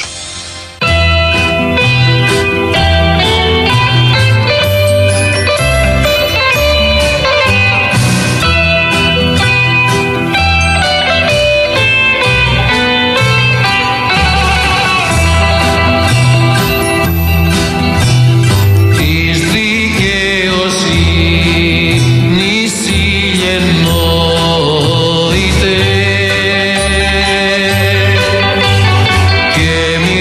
Que mi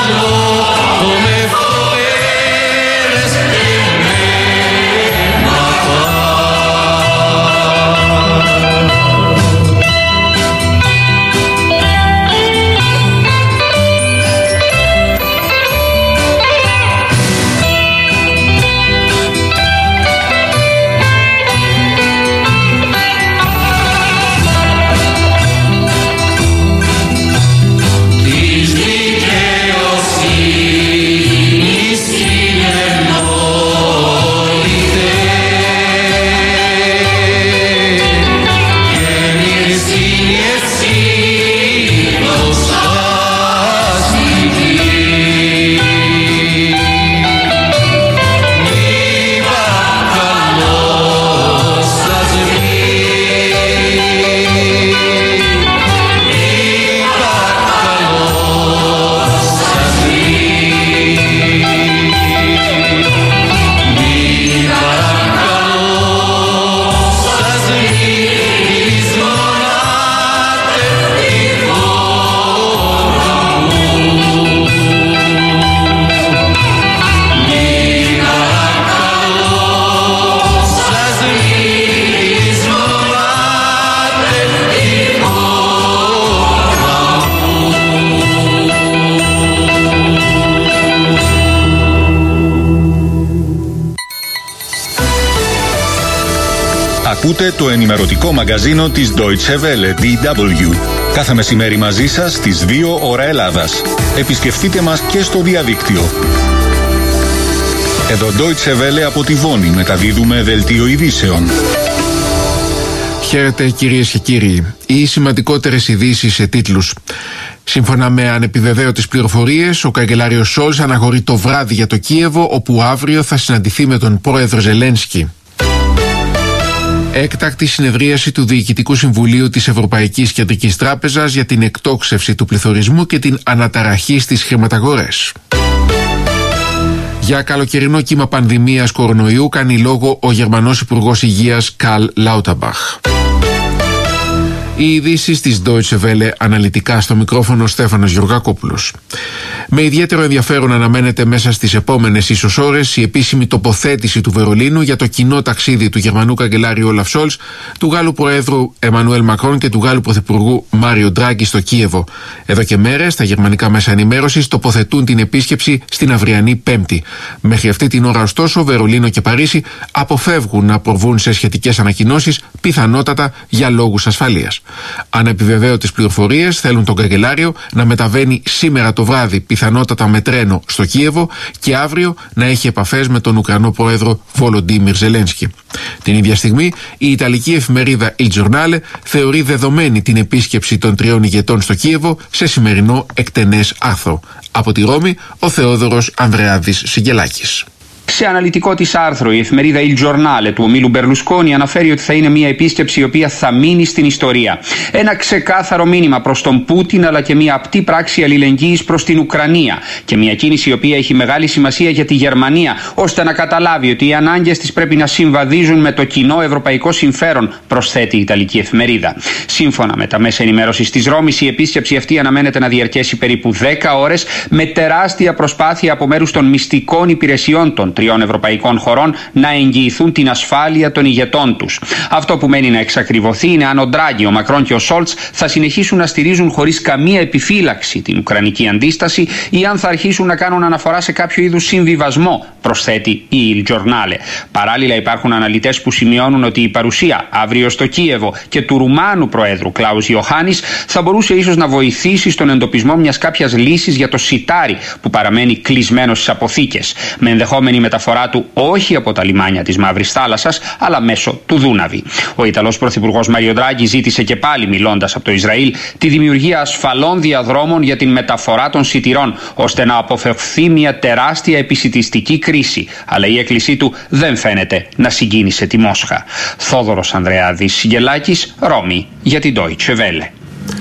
Ακούτε το ενημερωτικό μαγκαζίνο της Deutsche Welle, DW. Κάθε μεσημέρι μαζί σας στις 2 ώρα Ελλάδας. Επισκεφτείτε μας και στο διαδίκτυο. Εδώ Deutsche Welle από τη Βόνη μεταδίδουμε δελτίο ειδήσεων. Χαίρετε κυρίες και κύριοι. Οι σημαντικότερες ειδήσεις σε τίτλους. Σύμφωνα με ανεπιβεβαίωτες πληροφορίες, ο καγκελάριος Σόλτς αναχωρεί το βράδυ για το Κίεβο, όπου αύριο θα συναντηθεί με τον πρόεδρο Ζελένσκι. Έκτακτη συνεδρίαση του Διοικητικού Συμβουλίου της Ευρωπαϊκής Κεντρικής Τράπεζας για την εκτόξευση του πληθωρισμού και την αναταραχή στις χρηματαγορές. Για καλοκαιρινό κύμα πανδημίας κορονοϊού κάνει λόγο ο Γερμανός Υπουργός Υγείας Καρλ Λάουτερμπαχ. Οι ειδήσεις της Deutsche Welle, αναλυτικά στο μικρόφωνο Στέφανος Γεωργακόπουλος. Με ιδιαίτερο ενδιαφέρον αναμένεται μέσα στις επόμενες ίσως ώρες η επίσημη τοποθέτηση του Βερολίνου για το κοινό ταξίδι του Γερμανού καγκελάριου Όλαφ Σόλτς, του Γάλλου Προέδρου Εμμανουέλ Μακρόν και του Γάλλου Πρωθυπουργού Μάριο Ντράγκη στο Κίεβο. Εδώ και μέρες τα γερμανικά μέσα ενημέρωσης τοποθετούν την επίσκεψη στην αυριανή Πέμπτη. Μέχρι αυτή την ώρα, ωστόσο, Βερολίνο και Παρίσι αποφεύγουν να προβούν σε σχετικές ανακοινώσεις, πιθανότατα για λόγους ασφαλείας. Ανεπιβεβαίωτες πληροφορίες θέλουν τον καγκελάριο να μεταβαίνει σήμερα το βράδυ, πιθανότατα με τρένο, στο Κίεβο και αύριο να έχει επαφές με τον Ουκρανό πρόεδρο Βολοντίμιρ Ζελένσκι. Την ίδια στιγμή, η Ιταλική εφημερίδα Il Giornale θεωρεί δεδομένη την επίσκεψη των τριών ηγετών στο Κίεβο σε σημερινό εκτενές άρθρο. Από τη Ρώμη, ο Θεόδωρος Ανδρεάδης Σιγγελάκης. Σε αναλυτικό της άρθρο, η εφημερίδα Il Giornale του ομίλου Μπερλουσκόνι αναφέρει ότι θα είναι μια επίσκεψη η οποία θα μείνει στην ιστορία. Ένα ξεκάθαρο μήνυμα προς τον Πούτιν, αλλά και μια απτή πράξη αλληλεγγύης προς την Ουκρανία. Και μια κίνηση η οποία έχει μεγάλη σημασία για τη Γερμανία, ώστε να καταλάβει ότι οι ανάγκες της πρέπει να συμβαδίζουν με το κοινό ευρωπαϊκό συμφέρον, προσθέτει η Ιταλική εφημερίδα. Σύμφωνα με τα μέσα ενημέρωσης της Ρώμης, η επίσκεψη αυτή αναμένεται να διαρκέσει περίπου 10 ώρες, με τεράστια προσπάθεια από μέρους των μυστικών υπηρεσιών των τριών ευρωπαϊκών χωρών να εγγυηθούν την ασφάλεια των ηγετών τους. Αυτό που μένει να εξακριβωθεί είναι αν ο Ντράγκη, ο Μακρόν και ο Σόλτς θα συνεχίσουν να στηρίζουν χωρίς καμία επιφύλαξη την ουκρανική αντίσταση ή αν θα αρχίσουν να κάνουν αναφορά σε κάποιο είδους συμβιβασμό, προσθέτει η Il Giornale. Παράλληλα, υπάρχουν αναλυτές που σημειώνουν ότι η παρουσία αύριο στο Κίεβο και του Ρουμάνου Προέδρου Κλάους Ιωάννης θα μπορούσε ίσως να βοηθήσει στον εντοπισμό μιας κάποιας λύσης για το σιτάρι που παραμένει κλεισμένο στις αποθήκες, με ενδεχόμενη μεταφορά του όχι από τα λιμάνια της Μαύρης Θάλασσας, αλλά μέσω του Δούναβη. Ο Ιταλός Πρωθυπουργός Μάριο Ντράγκη ζήτησε και πάλι, μιλώντας από το Ισραήλ, τη δημιουργία ασφαλών διαδρόμων για την μεταφορά των σιτηρών, ώστε να αποφευχθεί μια τεράστια επισιτιστική κρίση. Αλλά η έκκλησή του δεν φαίνεται να συγκίνησε τη Μόσχα. Θόδωρος Ανδρεάδης Σιγγελάκης, Ρώμη, για την Deutsche Welle.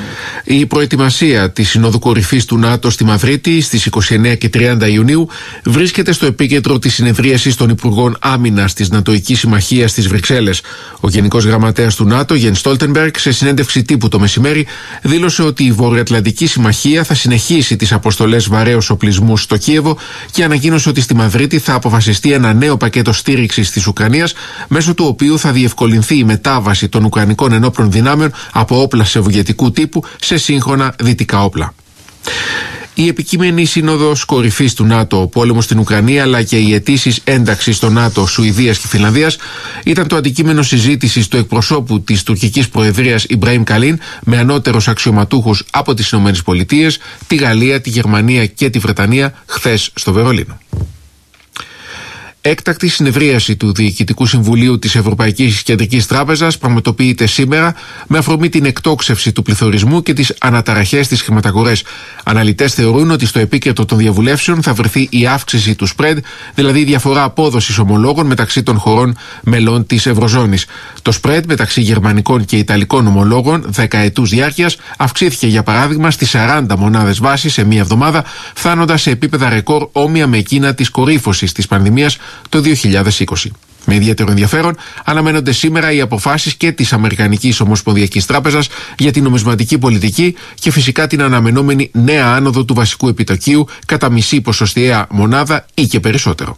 Η προετοιμασία της Συνόδου Κορυφής του ΝΑΤΟ στη Μαδρίτη στις 29 και 30 Ιουνίου βρίσκεται στο επίκεντρο της συνεδρίασης των Υπουργών Άμυνας της Νατοικής Συμμαχίας στις Βρυξέλλες. Ο Γενικός Γραμματέας του ΝΑΤΟ, Γιεν Στόλτενμπεργκ, σε συνέντευξη τύπου το μεσημέρι, δήλωσε ότι η Βορειοατλαντική Συμμαχία θα συνεχίσει τις αποστολές βαρέως οπλισμού στο Κίεβο και ανακοίνωσε ότι στη Μαδρίτη θα αποφασιστεί ένα νέο πακέτο στήριξης της Ουκρανίας, μέσω του οποίου θα διευκολυνθεί η μετάβαση των Ουκρανικών ενόπλων δυνάμεων από όπλα σοβιετικού τύπου σε σύγχρονα δυτικά όπλα. Η επικείμενη Σύνοδος Κορυφής του ΝΑΤΟ, ο πόλεμος στην Ουκρανία αλλά και οι αιτήσεις ένταξης στο ΝΑΤΟ Σουηδίας και Φινλανδίας ήταν το αντικείμενο συζήτησης του εκπροσώπου της τουρκικής προεδρίας Ιμπραήμ Καλίν με ανώτερους αξιωματούχους από τις ΗΠΑ, τη Γαλλία, τη Γερμανία και τη Βρετανία χθες στο Βερολίνο. Έκτακτη συνεδρίαση του Διοικητικού Συμβουλίου της Ευρωπαϊκής Κεντρικής Τράπεζας πραγματοποιείται σήμερα με αφορμή την εκτόξευση του πληθωρισμού και τις αναταραχές στις χρηματαγορές. Αναλυτές θεωρούν ότι στο επίκεντρο των διαβουλεύσεων θα βρεθεί η αύξηση του spread, δηλαδή η διαφορά απόδοσης ομολόγων μεταξύ των χωρών μελών της Ευρωζώνης. Το spread μεταξύ γερμανικών και ιταλικών ομολόγων δεκαετούς διάρκειας αυξήθηκε για παράδειγμα στις 40 μονάδες βάσης σε μία εβδομάδα, φτάνοντας σε επίπεδα ρεκόρ όμοια με εκείνα της κορύφωσης της πανδημίας το 2020. Με ιδιαίτερο ενδιαφέρον αναμένονται σήμερα οι αποφάσεις και της Αμερικανικής Ομοσπονδιακής Τράπεζας για την νομισματική πολιτική και φυσικά την αναμενόμενη νέα άνοδο του βασικού επιτοκίου κατά μισή ποσοστιαία μονάδα ή και περισσότερο.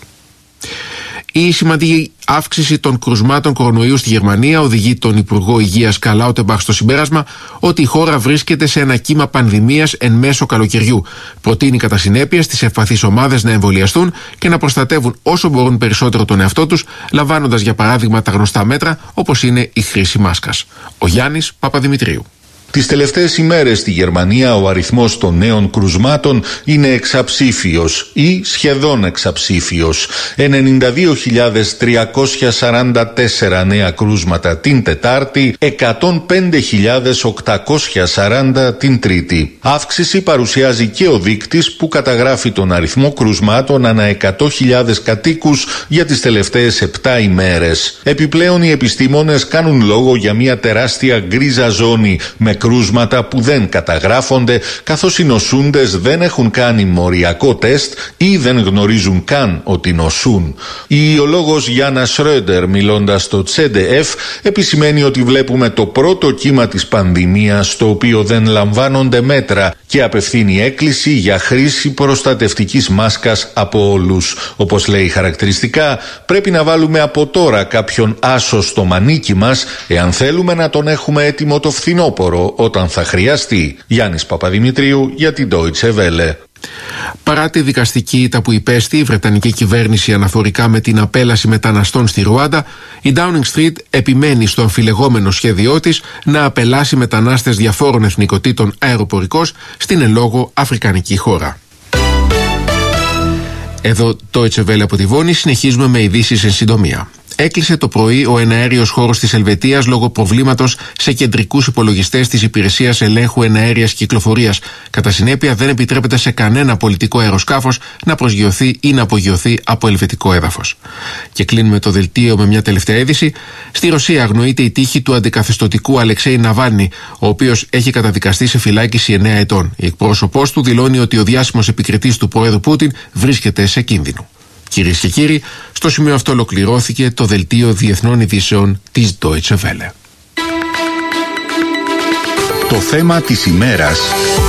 Η σημαντική αύξηση των κρουσμάτων κορονοϊού στη Γερμανία οδηγεί τον Υπουργό Υγείας Καρλ Λάουτερμπαχ στο συμπέρασμα ότι η χώρα βρίσκεται σε ένα κύμα πανδημίας εν μέσω καλοκαιριού. Προτείνει κατά συνέπεια στις ευπαθείς ομάδες να εμβολιαστούν και να προστατεύουν όσο μπορούν περισσότερο τον εαυτό τους, λαμβάνοντας για παράδειγμα τα γνωστά μέτρα όπως είναι η χρήση μάσκας. Ο Γιάννης Παπαδημητρίου. Τις τελευταίες ημέρες στη Γερμανία ο αριθμός των νέων κρουσμάτων είναι εξαψήφιος ή σχεδόν εξαψήφιος. 92.344 νέα κρούσματα την Τετάρτη, 105.840 την Τρίτη. Αύξηση παρουσιάζει και ο δείκτης που καταγράφει τον αριθμό κρουσμάτων ανά 100.000 κατοίκους για τις τελευταίες 7 ημέρες. Επιπλέον οι επιστήμονες κάνουν λόγο για μια τεράστια γκρίζα ζώνη με κρούσματα που δεν καταγράφονται, καθώς οι νοσούντες δεν έχουν κάνει μοριακό τεστ ή δεν γνωρίζουν καν ότι νοσούν. Η ιολόγος Γιάννα Σρόντερ, μιλώντας στο ZDF, επισημαίνει ότι βλέπουμε το πρώτο κύμα της πανδημίας στο οποίο δεν λαμβάνονται μέτρα και απευθύνει έκκληση για χρήση προστατευτικής μάσκας από όλους. Όπως λέει χαρακτηριστικά, πρέπει να βάλουμε από τώρα κάποιον άσο στο μανίκι μας εάν θέλουμε να τον έχουμε έτοιμο το φθινόπωρο όταν θα χρειαστεί. Γιάννης Παπαδημητρίου για την Deutsche Welle. Παρά τη δικαστική ήττα που υπέστη η Βρετανική κυβέρνηση αναφορικά με την απέλαση μεταναστών στη Ρουάντα, η Downing Street επιμένει στο αμφιλεγόμενο σχέδιό της να απελάσει μετανάστες διαφόρων εθνικοτήτων αεροπορικώς στην εν λόγω αφρικανική χώρα. Εδώ Deutsche Welle από τη Βόνη, συνεχίζουμε με ειδήσεις εν συντομία. Έκλεισε το πρωί ο εναέριος χώρος της Ελβετίας λόγω προβλήματος σε κεντρικούς υπολογιστές της Υπηρεσίας Ελέγχου Εναέρειας Κυκλοφορίας. Κατά συνέπεια, δεν επιτρέπεται σε κανένα πολιτικό αεροσκάφος να προσγειωθεί ή να απογειωθεί από ελβετικό έδαφος. Και κλείνουμε το δελτίο με μια τελευταία είδηση. Στη Ρωσία αγνοείται η τύχη του αντικαθεστωτικού Αλεξέη Ναβάλνη, ο οποίος έχει καταδικαστεί σε φυλάκιση 9 ετών. Η εκπρόσωπός του δηλώνει ότι ο διάσημος επικριτής του Προέδρου Πούτιν βρίσκεται σε κίνδυνο. Κυρίες και κύριοι, στο σημείο αυτό ολοκληρώθηκε το δελτίο διεθνών ειδήσεων της Deutsche Welle. Το θέμα της ημέρας.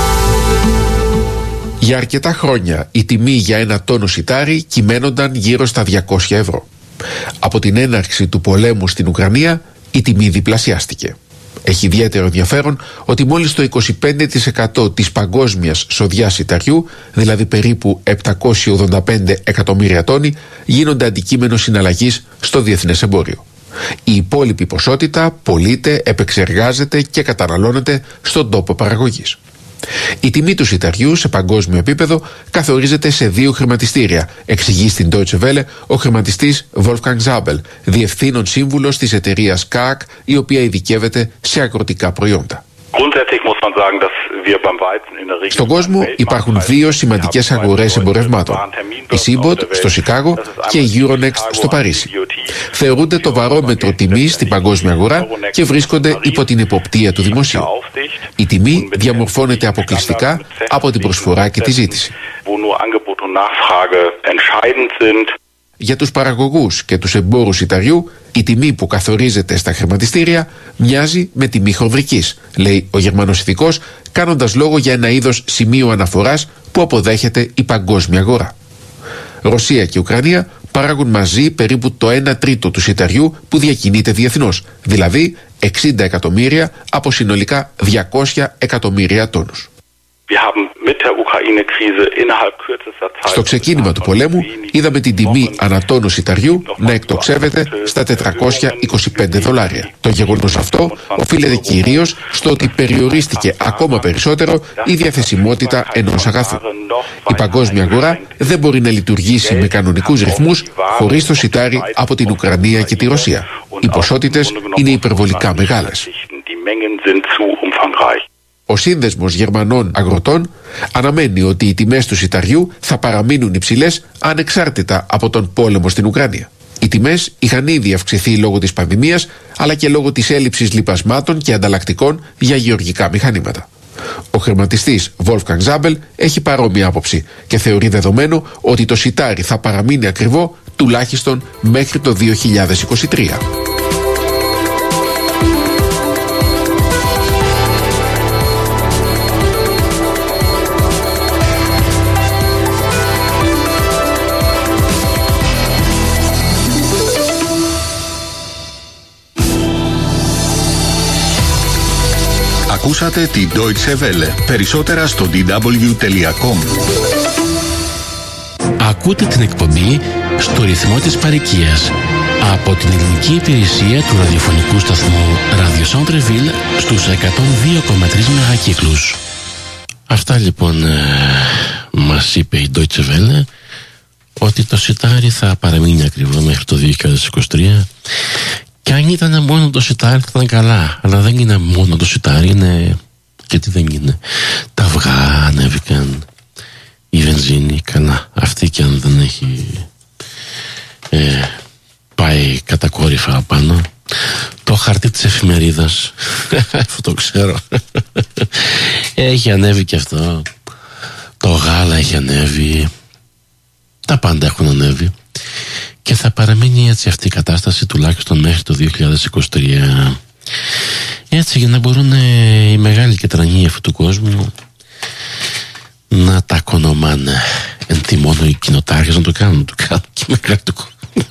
Για αρκετά χρόνια η τιμή για ένα τόνο σιτάρι κυμαίνονταν γύρω στα 200 ευρώ. Από την έναρξη του πολέμου στην Ουκρανία η τιμή διπλασιάστηκε. Έχει ιδιαίτερο ενδιαφέρον ότι μόλις το 25% της παγκόσμιας σοδιάς σιταριού, δηλαδή περίπου 785 εκατομμύρια τόνοι, γίνονται αντικείμενο συναλλαγής στο διεθνές εμπόριο. Η υπόλοιπη ποσότητα πωλείται, επεξεργάζεται και καταναλώνεται στον τόπο παραγωγής. Η τιμή του σιταριού σε παγκόσμιο επίπεδο καθορίζεται σε 2 χρηματιστήρια, εξηγεί στην Deutsche Welle ο χρηματιστής Wolfgang Zabel, διευθύνων σύμβουλος της εταιρείας KAAG, η οποία ειδικεύεται σε αγροτικά προϊόντα. Στον κόσμο υπάρχουν δύο σημαντικές αγορές εμπορευμάτων. Η Seabot στο Σικάγο και η Euronext στο Παρίσι. Θεωρούνται το βαρόμετρο τιμής στην παγκόσμια αγορά και βρίσκονται υπό την εποπτεία του δημοσίου. Η τιμή διαμορφώνεται αποκλειστικά από την προσφορά και τη ζήτηση. Για τους παραγωγούς και τους εμπόρους σιταριού, η τιμή που καθορίζεται στα χρηματιστήρια μοιάζει με τιμή χονδρικής, λέει ο Γερμανός ηθικός, κάνοντας λόγο για ένα είδος σημείου αναφοράς που αποδέχεται η παγκόσμια αγορά. Ρωσία και Ουκρανία παράγουν μαζί περίπου το 1/3 του σιταριού που διακινείται διεθνώς, δηλαδή 60 εκατομμύρια από συνολικά 200 εκατομμύρια τόνους. Στο ξεκίνημα του πολέμου είδαμε την τιμή ανατόνου σιταριού να εκτοξεύεται στα $425. Το γεγονός αυτό οφείλεται κυρίως στο ότι περιορίστηκε ακόμα περισσότερο η διαθεσιμότητα ενός αγαθού. Η παγκόσμια αγορά δεν μπορεί να λειτουργήσει με κανονικούς ρυθμούς χωρίς το σιτάρι από την Ουκρανία και τη Ρωσία. Οι ποσότητες είναι υπερβολικά μεγάλες. Ο Σύνδεσμος Γερμανών Αγροτών αναμένει ότι οι τιμές του σιταριού θα παραμείνουν υψηλές ανεξάρτητα από τον πόλεμο στην Ουκρανία. Οι τιμές είχαν ήδη αυξηθεί λόγω της πανδημίας, αλλά και λόγω της έλλειψης λιπασμάτων και ανταλλακτικών για γεωργικά μηχανήματα. Ο χρηματιστής Wolfgang Zabel έχει παρόμοια άποψη και θεωρεί δεδομένο ότι το σιτάρι θα παραμείνει ακριβό τουλάχιστον μέχρι το 2023. Ακούσατε τη Deutsche Welle. Περισσότερα στο dw.com. Ακούτε την εκπομπή στο ρυθμό της παροικίας από την ελληνική υπηρεσία του ραδιοφωνικού σταθμού Radio Centre Ville στους 102,3 μεγακύκλους. Αυτά λοιπόν μας είπε η Deutsche Welle, ότι το σιτάρι θα παραμείνει ακριβό μέχρι το 2023. Και αν ήταν μόνο το σιτάρι θα ήταν καλά. Αλλά δεν είναι μόνο το σιτάρι, είναι και τι δεν είναι. Τα αυγά ανέβηκαν, η βενζίνη, καλά. Αυτή και αν δεν έχει πάει κατακόρυφα πάνω. Το χαρτί της εφημερίδας, αυτό το ξέρω, έχει ανέβει και αυτό. Το γάλα έχει ανέβει. Τα πάντα έχουν ανέβει. Και θα παραμείνει έτσι αυτή η κατάσταση τουλάχιστον μέχρι το 2023. Έτσι για να μπορούν οι μεγάλοι και τρανοί αυτού του κόσμου να τα κονομάνε. Εν τι μόνο οι κοινοτάρχες να το κάνουν και οι μεγάλοι του κόσμου.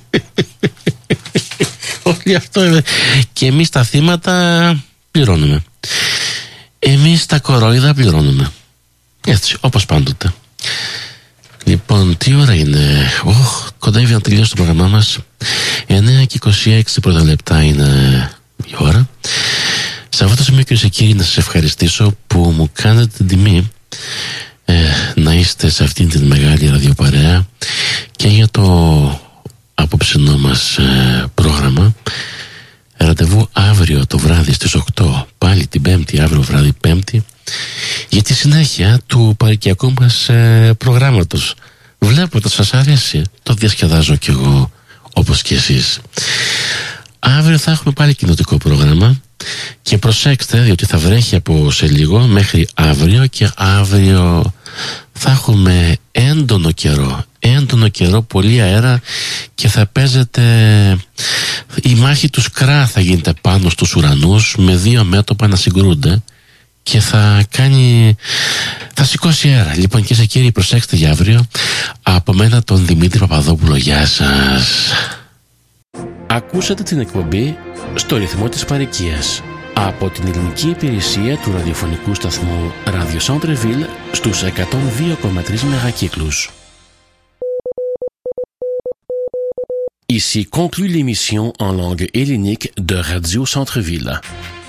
Όλοι αυτό είναι. Και εμείς τα θύματα πληρώνουμε. Εμείς τα κορόιδα πληρώνουμε. Έτσι όπως πάντοτε. Λοιπόν, τι ώρα είναι? Κοντεύει να τελειώσει το πρόγραμμά μας. 9:26 πρώτα λεπτά είναι η ώρα. Σε αυτό το σημείο, κυρίες και κύριοι, να σας ευχαριστήσω που μου κάνετε την τιμή να είστε σε αυτήν την μεγάλη ραδιοπαρέα και για το απόψινό μας πρόγραμμα. Ραντεβού αύριο το βράδυ στις 8, πάλι την Πέμπτη, αύριο βράδυ Πέμπτη, για τη συνέχεια του παροικιακού μας προγράμματος. Βλέπω ότι σας αρέσει, το διασκεδάζω κι εγώ όπως κι εσείς. Αύριο θα έχουμε πάλι κοινοτικό πρόγραμμα και προσέξτε, διότι θα βρέχει από σε λίγο μέχρι αύριο, και αύριο θα έχουμε έντονο καιρό, πολύ αέρα, και θα παίζεται η μάχη του Σκρά, θα γίνεται πάνω στους ουρανούς με δύο μέτωπα να συγκρούνται και θα σηκώσει αέρα. Λοιπόν, κυρίες και κύριοι, προσέξτε για αύριο. Από μένα τον Δημήτρη Παπαδόπουλο, γεια σας. Ακούσατε την εκπομπή στο ρυθμό της παροικίας από την ελληνική υπηρεσία του ραδιοφωνικού σταθμού Radio Centre Ville στους 102,3 μεγακύκλους. Ici conclut l'émission en langue hellénique de Radio Centre Ville.